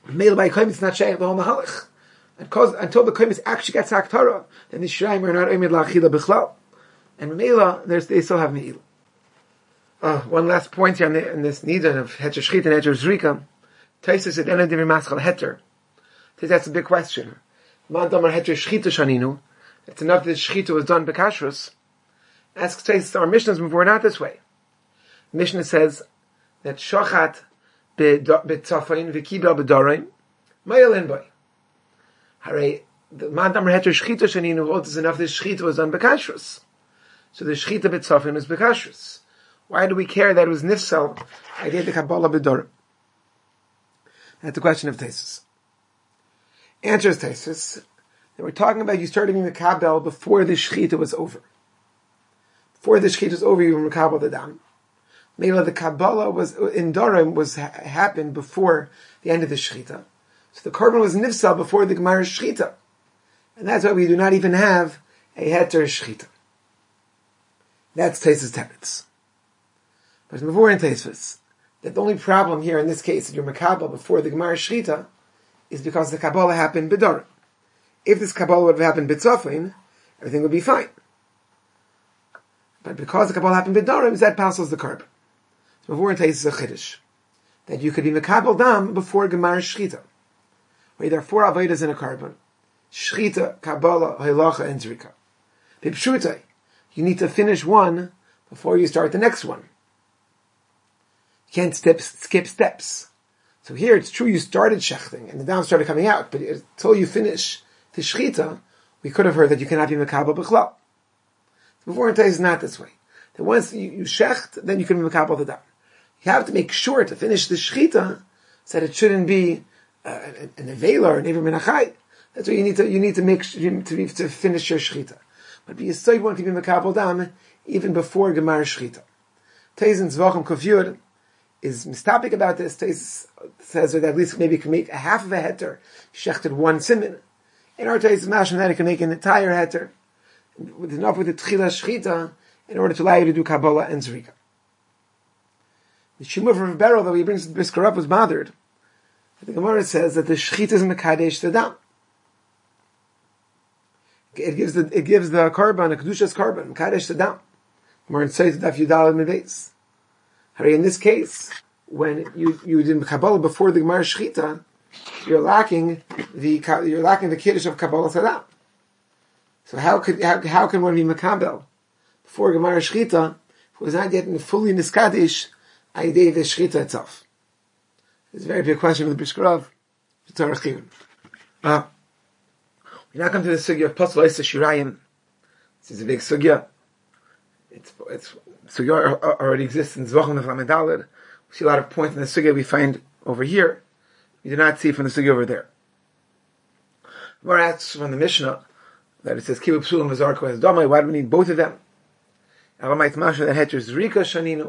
Mele by Koim, it's not shaykh the whole Mahalach. Because until the Koim actually gets Haktorah, then the Shiraim are not Oimid La'achila B'chlal. And Mele, they still have Me'ila. Uh, one last point here on, the, on this Nidon of Heter Shchita and Heter Zrika. Taisus at Ena Divir Maschal Heter. That's a big question. Man Damar Heter Shchita Shaninu. It's enough that Shchita was done B'kashrus. Asks Taisus, our Mishnahs were not this way. Mishnah says that Shochat B'tzafayin V'kibel B'dorain Mayalin Boy. Hare, the Man Damar Heter Shchita Shaninu holds is enough that Shchita was done B'kashrus. So the Shchita B'tzafayin is B'kashrus. Why do we care that it was Nifsal? I did the Kabbalah B'dorain. That's the question of Taisus. Answers Taisus that we're talking about you started being Mekabel before the Shechita was over. Before the Shechita was over, you were Mekabel the Dam. Maybe the Kabbalah was in Dorim was ha- happened before the end of the Shechita. So the Korban was Nifsal before the Gemara Shechita. And that's why we do not even have a Heter Shechita. That's Taisus Teretz. But before in Taisus, that the only problem here in this case, that you're Mekabel before the Gemara Shechita, is because the Kabbalah happened B'Dorim. If this Kabbalah would have happened B'Tzofin, everything would be fine. But because the Kabbalah happened B'Dorim, that passes the Korban. So before in Taisus a Chiddush, that you could be Mekabel Dam before Gemara Shechita. Where there are four Avedas in a Korban. Shechita, Kabbalah, Halacha, and Zrika. B'Pshutai, you need to finish one before you start the next one. You can't step, skip steps. So here it's true you started shechting and the dam started coming out, but until you finish the shechita, we could have heard that you cannot be mekabel b'chlal. Before in Taisus is not this way. That once you, you shecht, then you can be mekabel the dam. You have to make sure to finish the shechita so that it shouldn't be uh, an avela or an ever menachai. That's why you need to you need to make to be, to finish your shechita. But be a want to be mekabel dam even before gemar shechita. Taisus in Zvachim Kofyud is mistopic about this. Taisus says that at least maybe can make a half of a heter, shechted one simin. In our Taisus mashman that it can make an entire heter, with enough with the tchila shchita, in order to allow you to do Kabbalah and Zrika. The Shimur from Beryl that he brings to the Brisker up was bothered. The Gemara says that the shchita is mekadesh the dam. It gives the it gives the korban a kedushas korban mekadesh the dam. Gemara says that you dal meveis. In this case, when you, you did Kabbalah before the Gemara Shechita, you're lacking the you're lacking the Kiddush of Kabbalah Sadah. So how could how, how can one be Makabel before Gemara Shechita if it was not yet fully Niskadish Aidei the Shechita itself? It's a very big question with the Bishkarov. Uh, we now come to the sugya of Pasal Eisa Shirayim. This is a big sugya. It's it's sugya already exists in Zvachim of Lamedalit. We see a lot of points in the sugya we find over here. We do not see from the sugya over there. More asks from the Mishnah that it says Kibu Psulim V'Zarko has Domai. Why do we need both of them? Alamait Masha that Heter Zrika Shaninu.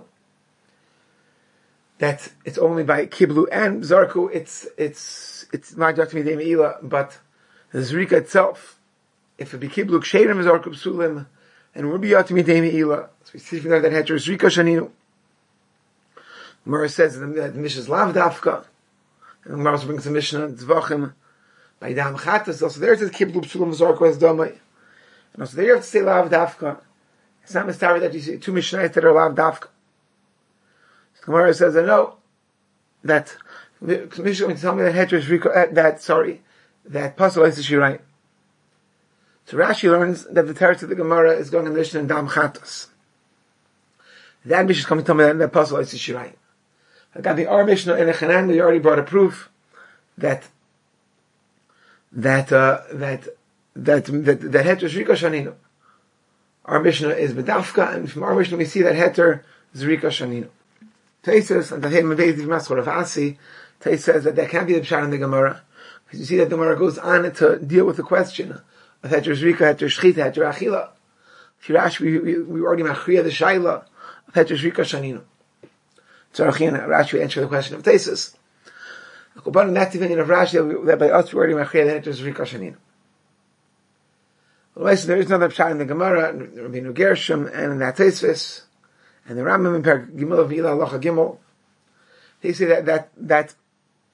That it's only by Kiblu and Zarku. It's it's it's not just Midei Meila, but the Zrika itself. If it be Kiblu Ksherim V'Zarku Psulim, and we'll be Yat Midei Meila. So we see from there that Heter Zrika Shaninu. Mura says that the Mishnah is Lav Dafka. And Mura also brings the Mishnah Zvachim by Dam Chatas. Also there it says Kiblu Psulim V'Zarku has Domai. And also there you have to say Lav Dafka. It's not Mistari that you see two Mishnahs that are Lav Dafka. So Gemara says, I know that Mishnah will tell me that Heter Zrika, that, sorry, that Pasal is Shirayim. So Rashi learns that the teretz of the Gemara is going in the Mishnah in Dam Chatas. That Mishnah is coming to tell me that that Pasal is Shirayim. I got the our Mishnah in Echanan, we already brought a proof that that uh, that that that that Heter Zrika Shaninu. Our Mishnah is Bedafka, and from our Mishnah we see that Heter Zrika Shaninu. Taisus and the Heim Meveiz Maskor of Asi, Tais says that there can't be the Pshat in the Gemara, because you see that the Gemara goes on to deal with the question of Heter Zrika, Heter Shchita, Heter Achila. If you Rashi, we, we, we already machriya the Shaila of Heter Zrika Shaninu. So Rashi answer the question of Taisus. But in that opinion of Rashi, that by us we already machriya the Heter Zrika Shaninu. Well, so there is another Pshat in the Gemara, Rabbeinu Gershom, and in that Taisus, and the Rambam in Per Gimel of Ila Halacha Gimel, they say that that that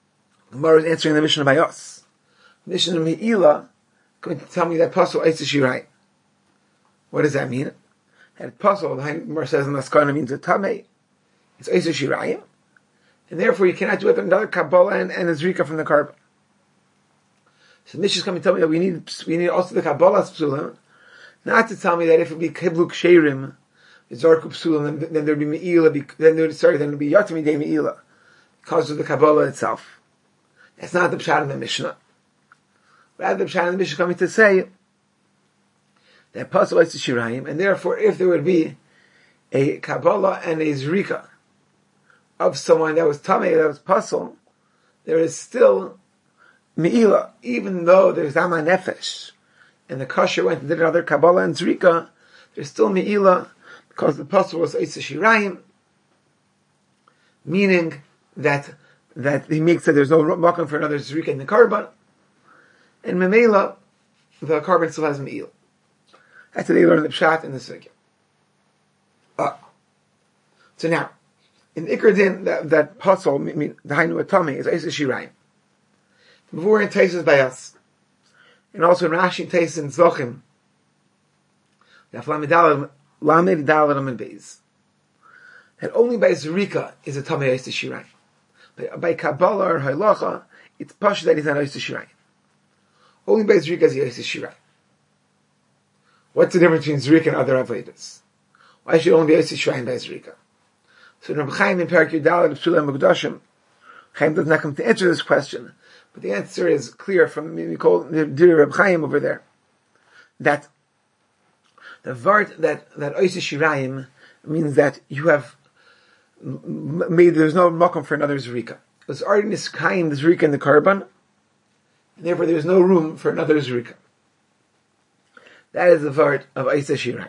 Gemara is answering the Mishnah by us. Mishnah Me'ila going to tell me that Pasol Eisa Shirayim. What does that mean? That Pasol, the Gemara says in Maskana, means a Tamei. It's Eisa Shirayim. And therefore you cannot do it with another Kabbalah and, and a Zrika from the carbon. So Mishnah is coming to tell me that we need, we need also the Kabbalah Psulim, not to tell me that if it would be Kiblu Ksherim, Zarku Psulim, then, then there would be Me'ila, then there would, sorry, then there would be Yatami De Me'ila, because of the Kabbalah itself. That's not the Pshat in the Mishnah. Rather, the Pshat in the Mishnah is coming to say that Pasol Eisa Shirayim, and therefore if there would be a Kabbalah and a Zrika of someone that was Tamei, that was Pasol, there is still Me'ila, even though there's Ama Nefesh, and the Kasher went and did another Kabbalah and Zrika, there's still Me'ila, because the Pasol was Eisa Shirayim, meaning that that he makes that there's no makom for another Zrika in the carbon, and Memela, the carbon still has Me'ila. That's what they learn the Pshat in the Sugya. Ah. So now, in Ikar Din, that, that Pasol, the Hainu Atami, is Eisa Shirayim. Before in Taisus by us, and also in Rashi Taisus in Zochim, that Lamed Dalam and Beis, that only by Zrika is a Tamei Eisa Shirayim. By, by Kabbalah or Halacha, it's Pasha that he's not Eisa Shirayim. Only by Zrika is he Eisa Shirayim. What's the difference between Zrika and other Avodas? Why should only be Eisa Shirayim by Zrika? So Rabbi Chaim in Parak Yudalad of Psulim Mekudashim, Chaim does not come to answer this question, but the answer is clear from we call the Rabbi Chaim over there, that the Vart that that Eisa Shirayim means that you have made, there's no makom for another Zrika. There's already niskayim the Zrika in the carbon, and therefore there's no room for another Zrika. That is the Vart of Eisa Shirayim.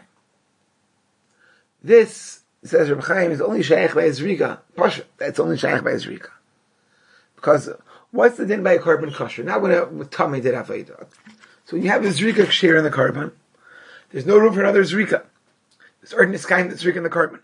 This, says Reb Chaim, is only shaykh by a Zrika. Pasha, that's only shaykh by a Zrika. Because what's the din by a carbon kosher? Not when a Tamei did Avodah. So when you have a Zrika ksher in the carbon, there's no room for another Zrika. There's already niskayim the Zrika in the carbon.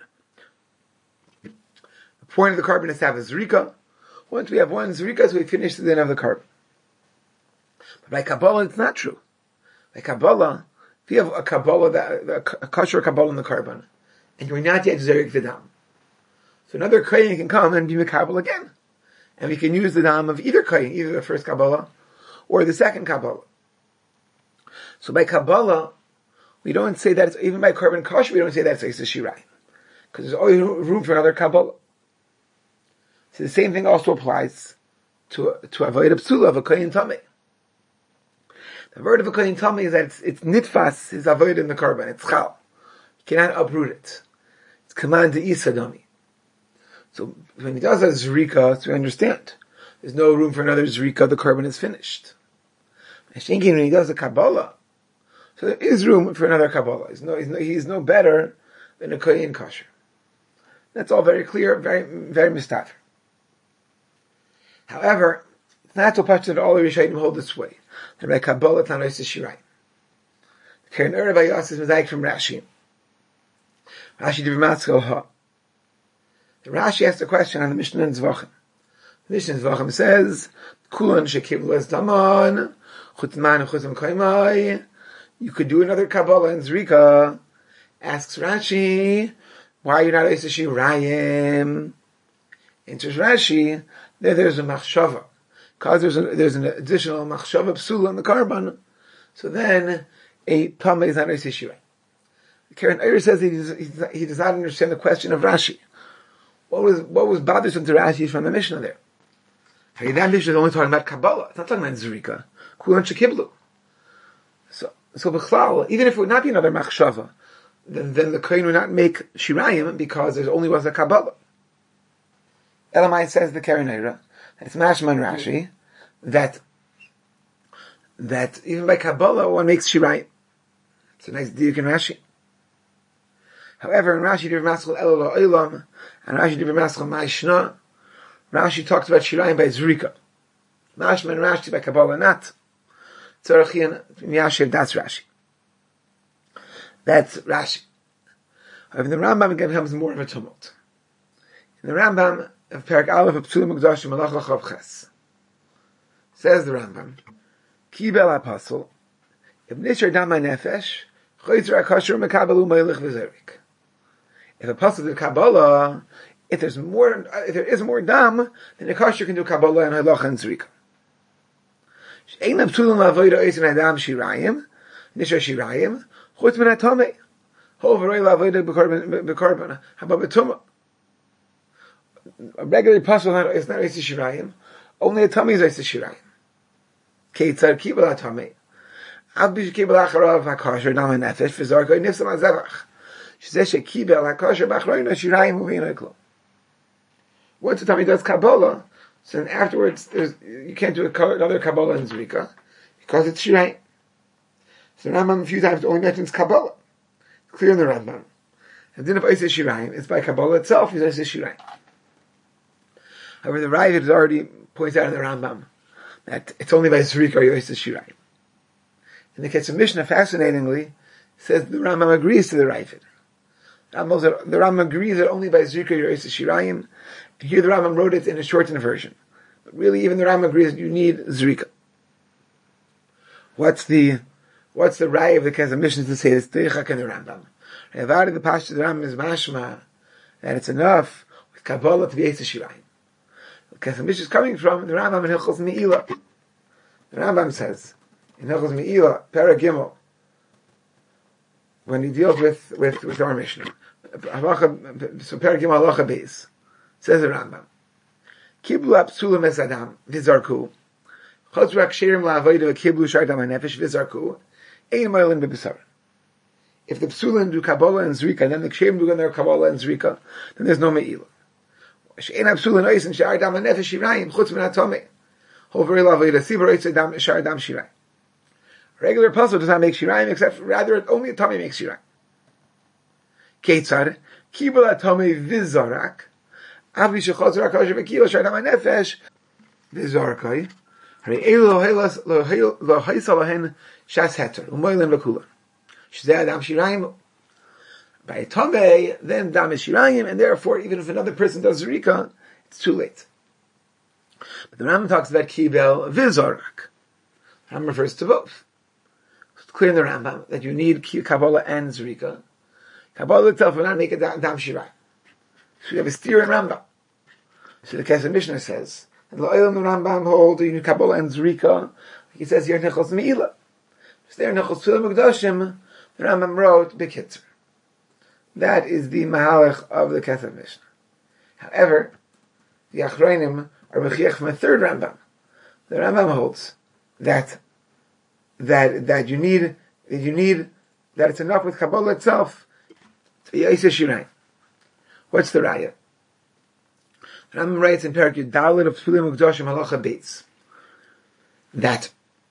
The point of the carbon is to have a Zrika. Once we have one Zrika, so we finish the din of the carbon. But by Kabbalah, it's not true. By Kabbalah, if you have a Kabbalah, that, a kosher Kabbalah in the carbon, and you're not yet Zerik Vidam, so another Kohen can come and be Mekabel again. And we can use the Dam of either Kohen, either the first Kabbalah or the second Kabbalah. So by Kabbalah, we don't say that it's, even by carbon kosher, we don't say that it's Eisa Shirayim. Because there's always room for another Kabbalah. So the same thing also applies to, to avoid a psula of a Kohen Tamei. The word of a Kohen Tamei is that it's, it's nitfas, is avoid in the carbon, it's chal. You cannot uproot it. It's command to isadami. So when he does a Zrika, so we understand. There's no room for another Zrika, the carbon is finished. When he does a Kabbalah, so there is room for another Kabbalah. He's no, he's no, he's no better than a Kohen kosher. That's all very clear, very, very mistafer. However, it's not so much that all the Rishonim hold this way. That by Kabbalah, Tanois is Shirayim. The Karen Erev Ayas is Mosaic from Rashi. Rashi Divrei Matzkel Ha. The Rashi asked a question on the Mishnah in Zvachim. The Mishnah in Zvachim says, Kulan Shekiblu Es Daman, Chutman Chutzim Koimai. You could do another Kabbalah in Zrika. Asks Rashi, why are you not Eisa Shirayim? Answers Rashi, there there's a machshava. Because there's, a, there's an additional machshava psula in the carbon, so then a tamei is not Eisa Shirayim. Karen Eir says he does, he does not understand the question of Rashi. What was what was bothersome to Rashi from the Mishnah there? Hey, that Mishnah is only talking about Kabbalah. It's not talking about Zrika. Kulan Shekiblu. So, so B'chlal, even if it would not be another machshava, then, then the Kohen would not make Shirayim because there only was a Kabbalah. Elamai says the Karen Eira, it's Mashman Rashi, that that even by Kabbalah one makes Shirayim. It's a nice diuk in Rashi. However, in Rashi Divrei Matzkel Elo Lo'olam, and Rashi Divrei Matzkel Ma'ishna, Rashi talks about Shirayim by Zrika. Mashman Rashi by Kabbalah not. Tzarachian Miyashiv, that's Rashi. That's Rashi. However, in the Rambam it becomes more of a tumult. In the Rambam of Parak Aleph of Psulim Mekudashim Malach Lachav Ches, Says the Rambam, Kibel Apostle, if Nishar Damai Nefesh, Choyzer HaKosher Mekabalu Melech V'Zerik. If a Apostle did Kabbalah, if there's more, if there is more Dam, then the Kosher can do Kabbalah and Halacha and Zrika. She'ein Absulim La'avoida Oisin Adam Shirayim, Nishar Shirayim, Chutz Min HaTomei. Hoveroi La'avoida B'Korban, Haba B'Tumah. A regular Apostle is not Oisin Shirayim, only a Tomei is Oisin Shirayim. Keitzar Kibel HaTomei. Abbi Kibel Acharav HaKosher Damai Nefesh V'Zarkoi Nifsam HaZevach. She says she Kibel HaKosher B'Achroina Shirayim Uvein Oiklo. Once the Tomei does Kabbalah, so then afterwards there's, you can't do another Kabbalah in Zrika because it's Shirayim. So the Rambam a few times only mentions Kabbalah. It's clear in the Rambam. And then if I say Shirayim, it's by Kabbalah itself, he says Shirayim. However, the Ravid has already pointed out in the Rambam that it's only by Zrika or Yois Shirayim. In the case of Mishnah, fascinatingly, says the Rambam agrees to the Ravid. The Rambam agrees that only by Zrika or Yois Shirayim. Here the Rambam wrote it in a shortened version. But really, even the Rambam agrees that you need Zrika. What's the, what's the Raya of the Kesef Mishnah to say this? Teichak in the Rambam. Revari the Pashto the Rambam is mashma that it's enough with Kabbalah to be Eis Shirayim. The Kesef Mishnah is coming from the Rambam in Hilchos Me'ilah. The Rambam says in Hilchos Me'ilah, Perek Gimel, when he deals with with, with our Mishnah, so Perek Gimel Halacha Beis. Says the Rambam, Kiblu Absulim Es Adam V'Zarku Chotrak Shirim La'avoida Kiblu Shar Damai Nefesh V'Zarku Ein Moilin B'Bisar. If the Psulim do Kabbalah and Zrika, and then the Ksherim do their Kabbalah and Zrika, then there's no Me'ilah. She'ein Absulim Oisin Shar Damai Nefesh Shirayim Chutz Min HaTomei Hoverei La'avoida Sibur Oisin Dam Shar Dam Shirayim. Regular puzzle does not make Shirayim, except rather only a Tomei makes Shirayim. Keitzar Kibul HaTomei V'Zarak Avi shechotzer HaKosher v'kibel shar damai nefesh v'zarkai hare elu lo haisa lahen shas heter u'moilin v'kulan shezeh adam shirayim. By a tomei, then dam is shirayim, and therefore even if another person does zrika, it's too late. But the Rambam talks about kibel v'zarak. The Rambam refers to both. It's clear in the Rambam that you need Kabbalah and zrika. Kabbalah itself will not make a dam shirayim. So you have a steer in Rambam. So the Kesef Mishnah says, and the Olam the Rambam hold you need Kabbalah and Zrika. He says here Nechos Me'ilah. So there Nechos Tfilah Mukdashim, the Rambam wrote B'Kitzer. That is the Mahalach of the Kesef Mishnah. However, the Achronim are Mechiach from a third Rambam. The Rambam holds that that that you need that you need that it's enough with Kabbalah itself to be Eis Shirayim. What's the Raya? The Rambam writes in Perek Yud Dalet of Tfilim Ukdoshim Halacha Beis that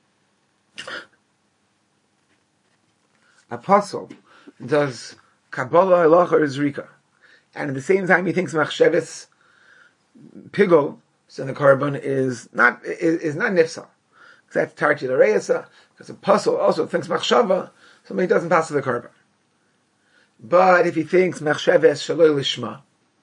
apostle does Kabbalah, Halacha, or Zrika, and at the same time he thinks Machsheves Pigol, so the Korban is not is, is not Nifsa, because that's Tarti L'Reisa, because apostle also thinks Machshava, so he doesn't pass the Korban. But if he thinks Machsheves Shaloi Lishma,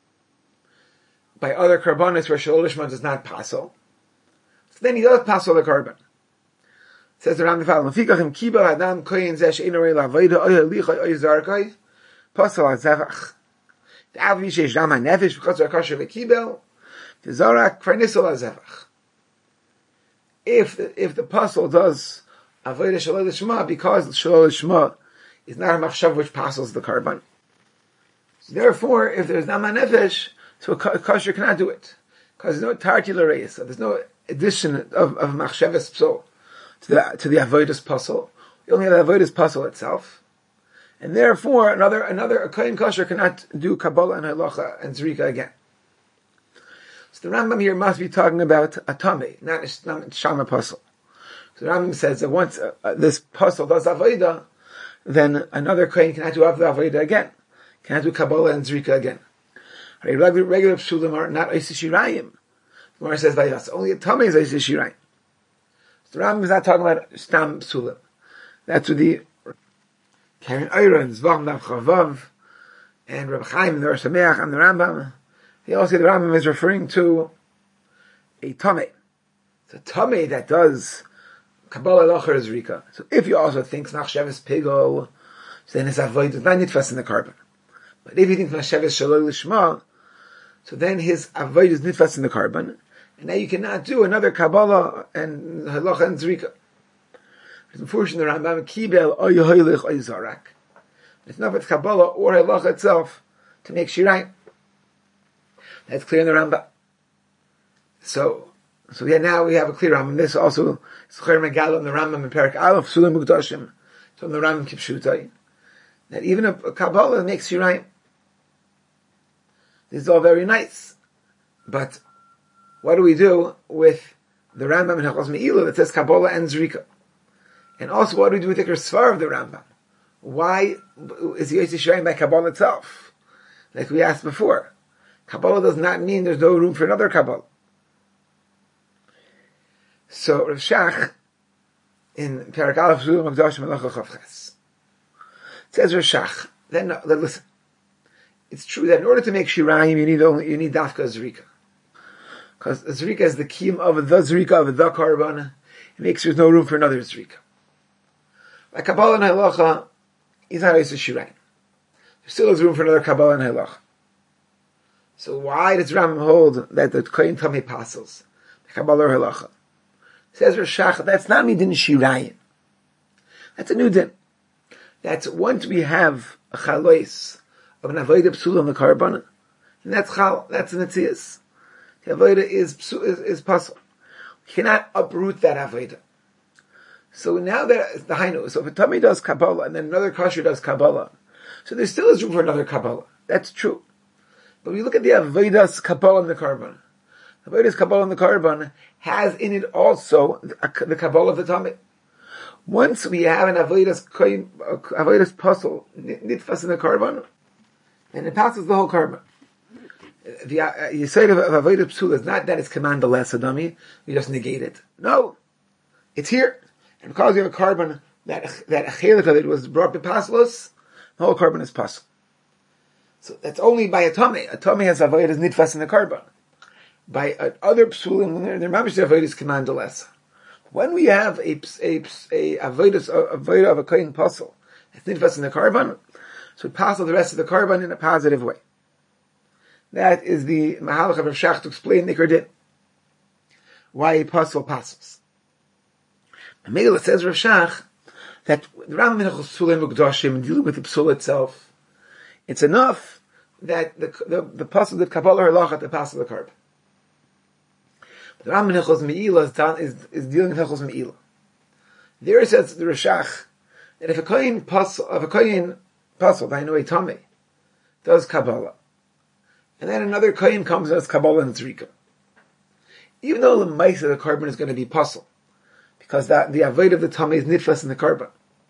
by other Korbanos where Shaloi Lishma does not passel, so then he does passel the Korban. Says the Rambam Fal, Mafikachim Kibel Adam Koyin Zesh Einorei Lavoida Oya Licha Oya Zarkai Passel HaZevach the Avi Sheish Damai Nefesh V'Chotzer HaKosher V'Kibel V'Zorak Kvarnisel HaZevach. If the, if the passel does Avoida Shaloi Lishma, because Shaloi Lishma is not a machshav which passes the Korban. So therefore, if there's Damai Nefesh, so a kosher cannot do it. Because there's no Tarti L'Reisa, there's no addition of, of Machsheves Psol to the, to the Avodas Pasol. You only have the Avodas Pasol itself. And therefore, another, another, a Kohen kosher cannot do Kabbalah and Halacha and Zrika again. So the Rambam here must be talking about a Tamei, not a, not a Shama Pasol. So the Rambam says that once uh, uh, this Pasol does Avodah, then another Kohen cannot do Avodah again. Cannot do Kabbalah and Zrika again. Regular, regular Psulim are not Eis Shirayim. The Gemara says by us, only a Tamei is Eis Shirayim. So the Rambam is not talking about Stam Psulim. That's what the Karen Eira and Zvach Nav Chavav and Reb Chaim and the Rosh Sameach and the Rambam. They all say the Rambam is referring to a Tamei. It's a tummy that does Kabbalah Locher Zrika. So if you also think Machshavas Pigol, then his avoid is not nitfas in the carbon. But if you think Machshavas Shaloi Lishma, so then his avoid is nitfas in the carbon, and now you cannot do another Kabbalah and Halacha and Zrika. It's unfortunate the Rambam Kibel Oy Hoilich Oy Zarak. It's not with Kabbalah or Halacha itself to make Shirayim. That's clear in the Rambam. So, so yeah, now we have a clear Rambam. This also is Chor Megal in the Rambam in Perak Aleph Sulam Mukdashim from the Rambam Kipshutai. That even a, a Kabbalah makes Shirayim. This is all very nice, but what do we do with the Rambam in Hachos Me'ilah that says Kabbalah and Zrika? And also, what do we do with the Svar of the Rambam? Why is he Yosef Shirayim by Kabbalah itself? Like we asked before. Kabbalah does not mean there's no room for another Kabbalah. So, Rav Shach, in Perak Aleph Zulam Magdashim Melacha Chavches, says Rav Shach, then, then listen, it's true that in order to make Shirayim, you need only, you need Dafka Zrika. Because Zrika is the kiyum of the Zrika of the Karban. It makes there's no room for another Zrika. By Kabbalah and Halacha, he's not Yosef Shirayim. There still is room for another Kabbalah and Halacha. So why does Rambam hold that the Kohen Tamei passes the Kabbalah or Halacha? Says Rosh Hashach, that's not me din Shirayim. That's a new din. That's once we have a chalois of an avodah psula on the carbon, and that's chal, that's an etzias. The avodah is is, is puzzle. We cannot uproot that avodah. So now that the hainu, so if a tummy does Kabbalah and then another kosher does Kabbalah, so there still is room for another Kabbalah. That's true. But we look at the avodas Kabbalah in the carbon. The avodas Kabbalah in the carbon has in it also the, the Kabbalah of the tummy. Once we have an avodas avodas puzzle nitfas in the carbon, and it passes the whole carbon. The uh, Yisrael of avodas psula is not that it's command the less adami. We just negate it. No, it's here. And because we have a carbon that that a chelik of it was brought to paslos, the whole carbon is pasul. So that's only by a tummy. A tummy has avodas nitfas in the carbon. By uh, other psulim, they're mamish avodas command the less. When we have a a a avodas avodah of a kohen pasul, it's nitfas in the carbon, so it passes the rest of the carbon in a positive way. That is the mahalach of Rav Shach to explain Nikar Din. Why a pasul passes. Mele says Rav Shach that the Rambam in Psulim Mukdashim dealing with the psul itself, it's enough that the the, the pasul that Kabbalah or Halacha the pasul the carbon. The Rambam in Hechos Me'ilah is, is, is dealing with Hechos Me'ilah. There it says the Rav Shach that if a kohen pasul, if a kohen pasul, I know a tummy, does Kabbalah, and then another kohen comes and does Kabbalah and Zrika, even though the mice of the carbon is going to be pasul, because that the avoid of the tummy is nitfas in the carbon,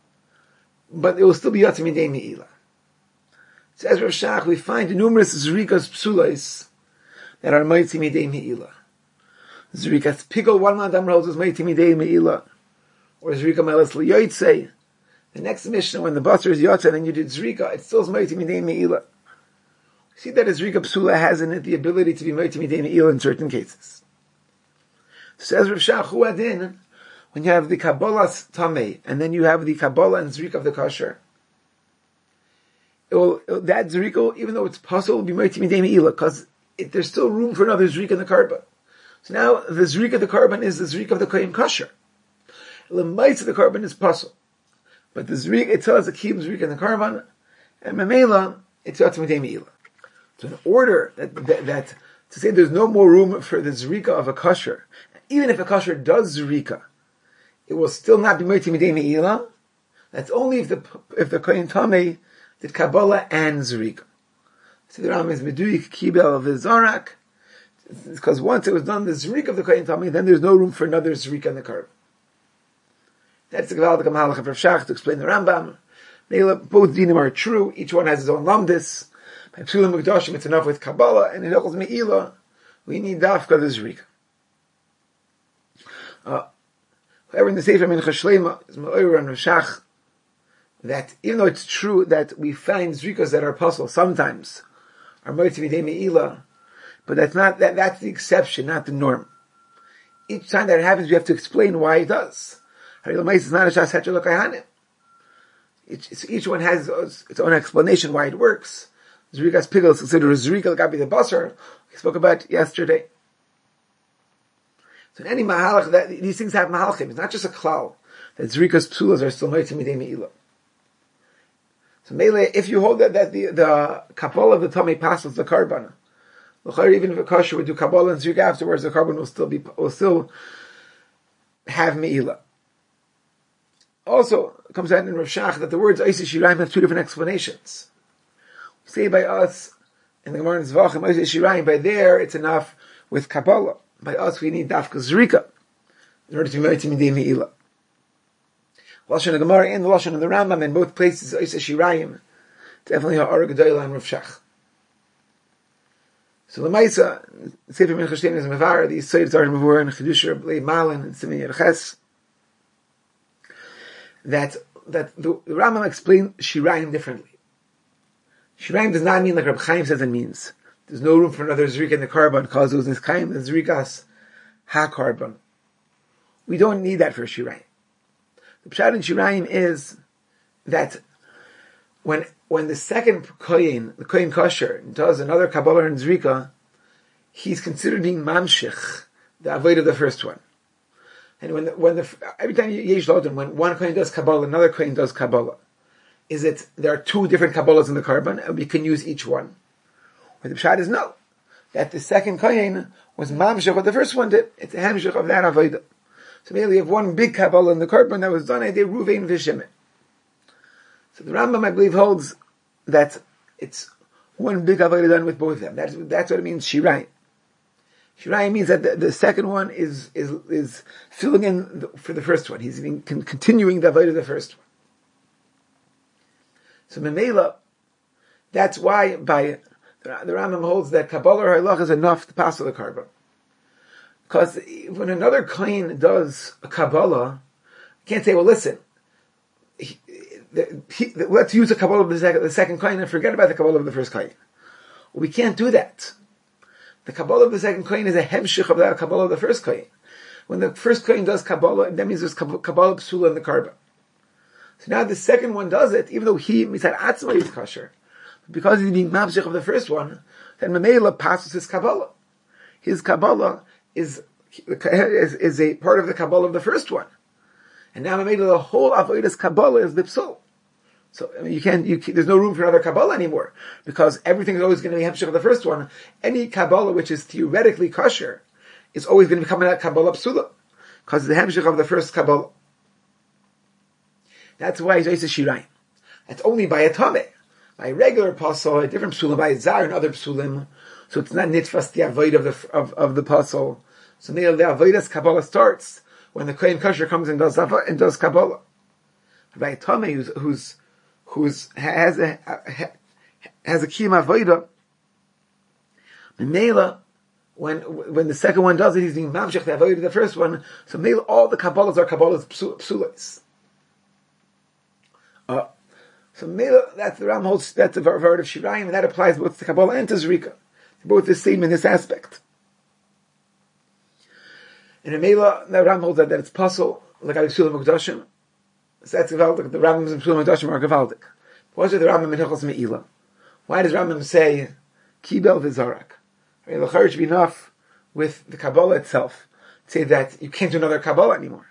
but it will still be Yatzim Yidei Me'ilah. Says Rav Shach, we find numerous Zrikas psulais that are Yatzim Yidei Me'ilah. Zrikas Pigol, one man Adam holds is Yatzim Yidei Me'ilah, or Zrika Melas Liyotzei. The next mission, when the buster is Yotze, then you did Zrika, it still is Yatzim Yidei Me'ilah. See that a Zrika psula has in it the ability to be Yatzim Yidei Me'ilah in certain cases. Says Rav Shach, Hu Adin, when you have the Kabbalah's Tameh, and then you have the Kabbalah and Zrika of the Kosher, it will, it will, that Zrika, even though it's possible, will be Yatzim Yidei Me'ilah, because there's still room for another Zrika in the carbon. So now, the Zrika of the carbon is the Zrika of the Kohen Kosher. The mites of the carbon is possible. But the Zrika, it tells the Kiyum Zrika in the carbon, and Memela, it's Yatzim Yidei Me'ilah. So in order that, that, that, to say there's no more room for the Zrika of a Kosher, even if a Kosher does Zrika, it will still not be Yatzim Yidei Me'ilah. That's only if the if the Kohen Tamei did Kabbalah and Zrika. So the Rambam is Meduyik Kibel of the Zarak, because once it was done the Zrika of the Kohen Tamei, then there's no room for another Zrika in the carbon. That's the Gavaldik Mahalach of Rav Shach to explain the Rambam. Both dinim are true. Each one has his own lamdis. By Psulim Mukdashim, it's enough with Kabbalah, and in Hilchos Me'ilah, we need Dafka the Zrika. Uh, however, in the Sefer Mincha Shlema, is Ma'or and Rav Shach, that even though it's true that we find Zrikas that are possible sometimes, are Yatzim Yidei Me'ilah, but that's not, that, that's the exception, not the norm. each time that it happens, we have to explain why it does. It's not a shas heter l'kayhanim. Each, each one has its own explanation why it works. Zrikas pigel is considered a zrika l'gabi the basar. We spoke about yesterday. So in any mahalach, that these things have mahalchim. It's not just a klal that zrikas psulas are still moitzim midei me'ilah. So melee, if you hold that, that the the kabbalah of the tummy passes the carbon, even if a kosher would do kabbalah and zrika afterwards, the carbon will still be will still have me'ilah. Also, it comes out in Rav Shach that the words Oisei Shirayim have two different explanations. We say by us, in the Gemara in Zvachim, Oisei Shirayim, by there, it's enough with Kabbalah. By us, we need Dafka Zrika, in order to be Moitzim Midei Me'ilah. Lashon Gemara and the Lashon of the Rambam, in both places, Oisei Shirayim, definitely Ha'ara Gedoyla and Rav Shach. So the Maisa, Sefer Mincha Shtein is Mevar, the Yisoyed are in Mavur, and Chedusha, Blei Malin, and Simen Yerches, that that the, the Rambam explained Shirayim differently. Shirayim does not mean like Reb Chaim says it means. There's no room for another Zrika in the carbon, because it was this Chaim, the Zrikas ha-carbon. We don't need that for Shirayim. The Pshat in Shirayim is that when when the second Kohen, the Kohen Kosher, does another Kabbalah and Zrika, he's considered being Mamshich, the Avoid of the first one. And when the, when the, every time Yesh Lodin, when one Kohen does Kabbalah, another Kohen does Kabbalah, is it, there are two different Kabbalahs in the carbon, and we can use each one. But the Pshat is no. That the second Kohen was Mamshech, what the first one did. It's a Hamshech of that Avodah. So maybe you have one big Kabbalah in the carbon that was done, I did Ruvain Vishimeh. So the Rambam, I believe, holds that it's one big Avodah done with both of them. That's, that's what it means, Shirayim. Shirayim means that the, the second one is is is filling in the, for the first one. He's been con- continuing the avodah of the first one. So Memela, that's why by the, the Rambam holds that Kabbalah or Halach is enough to pass the carbon. Because when another Kohen does a Kabbalah, you can't say, well, listen, he, the, he, the, let's use the Kabbalah of the second, the second Kohen and forget about the Kabbalah of the first Kohen. Well, we can't do that. The Kabbalah of the second Kohen is a hemshich of the Kabbalah of the first Kohen. When the first Kohen does Kabbalah, that means there's Kabbalah Psula in the carbon. So now the second one does it, even though he, Misad Atzma, is kosher. Because he's being mamshich of the first one, then Mamela passes his Kabbalah. His Kabbalah is, is, is a part of the Kabbalah of the first one. And now Mamela, the whole Avodas Kabbalah is the Psul. So I mean, you can't. You can, there's no room for another Kabbalah anymore because everything is always going to be hemshech of the first one. Any Kabbalah which is theoretically kosher is always going to become a Kabbalah psula because it's the hemshech of the first Kabbalah. That's why it's a Shirayim. It's only by a tameh, by a regular pasal, a different psulim, by a zar and other psulim. So it's not nitfas the avoid of the of, of the pasal. So now the avodas Kabbalah starts when the Kohen kosher comes and does and does Kabbalah. By a tameh who's, who's who's has a has a kiyum avodah. Mela, when when the second one does it, he's being mamshech the avodah the first one. So mela, all the kabbalas are kabbalas psulas. Uh, so mela, that's the Ram holds that's the word of Shirayim, and that applies both to Kabbalah and to Zrika. They're both the same in this aspect. And in mela, the Ram holds that, that it's possible like I Psulim Mukdashim. So that's Gavaldik. The Rambam's in Psulim Hadashim are Gavaldik. Why does the Rambam in Hilchos Me'ilah? Why does Rambam say Kibel v'Zarak? I mean, l'chayr should be enough with the Kabbalah itself to say that you can't do another Kabbalah anymore.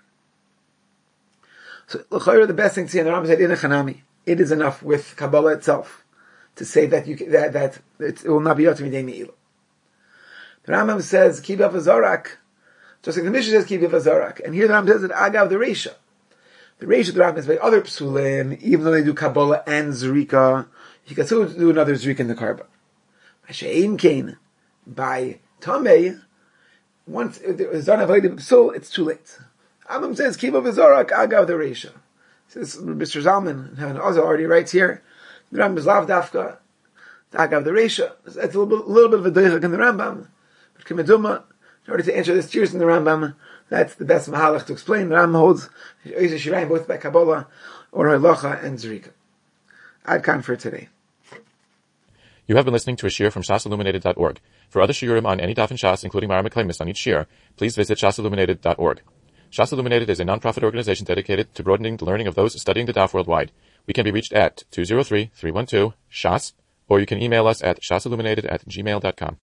So l'chayr, the best thing to say, and the Rambam said in a Chanami, it is enough with Kabbalah itself to say that you that that it will not be Yotzim Midei Me'ilah. The Rambam says Kibel v'Zarak, just like the Mishnah says Kibel v'Zarak, and here the Rambam says that Agav the Reisha. The Reish of the Rambam is by other psulim, even though they do Kabbalah and Zrika, you can still do another Zrika in the Karba. She'ein Kain, by Tameh, once it's done avodah psul, it's too late. Rambam says, Kiva v'Zorak, Agav the Reisha. Says Mister Zalman, and Oza already writes here, the Rambam is lav dafka, Agav the Reisha. It's a little bit, little bit of a doichak in the Rambam, but Kimeduma, in order to answer this tears in the Rambam, that's the best mahalach to explain. The Rambam holds Oisei Shirayim both by Kabbalah or Halacha and Zrika. Ad kan for today. You have been listening to a shiur from shas illuminated dot org. For other shiurim on any daf in Shas, including Mara Meklemis on each shiur, please visit shas illuminated dot org. Shas Illuminated is a non-profit organization dedicated to broadening the learning of those studying the daf worldwide. We can be reached at two zero three, three one two, shas, or you can email us at shasilluminated at gmail dot com.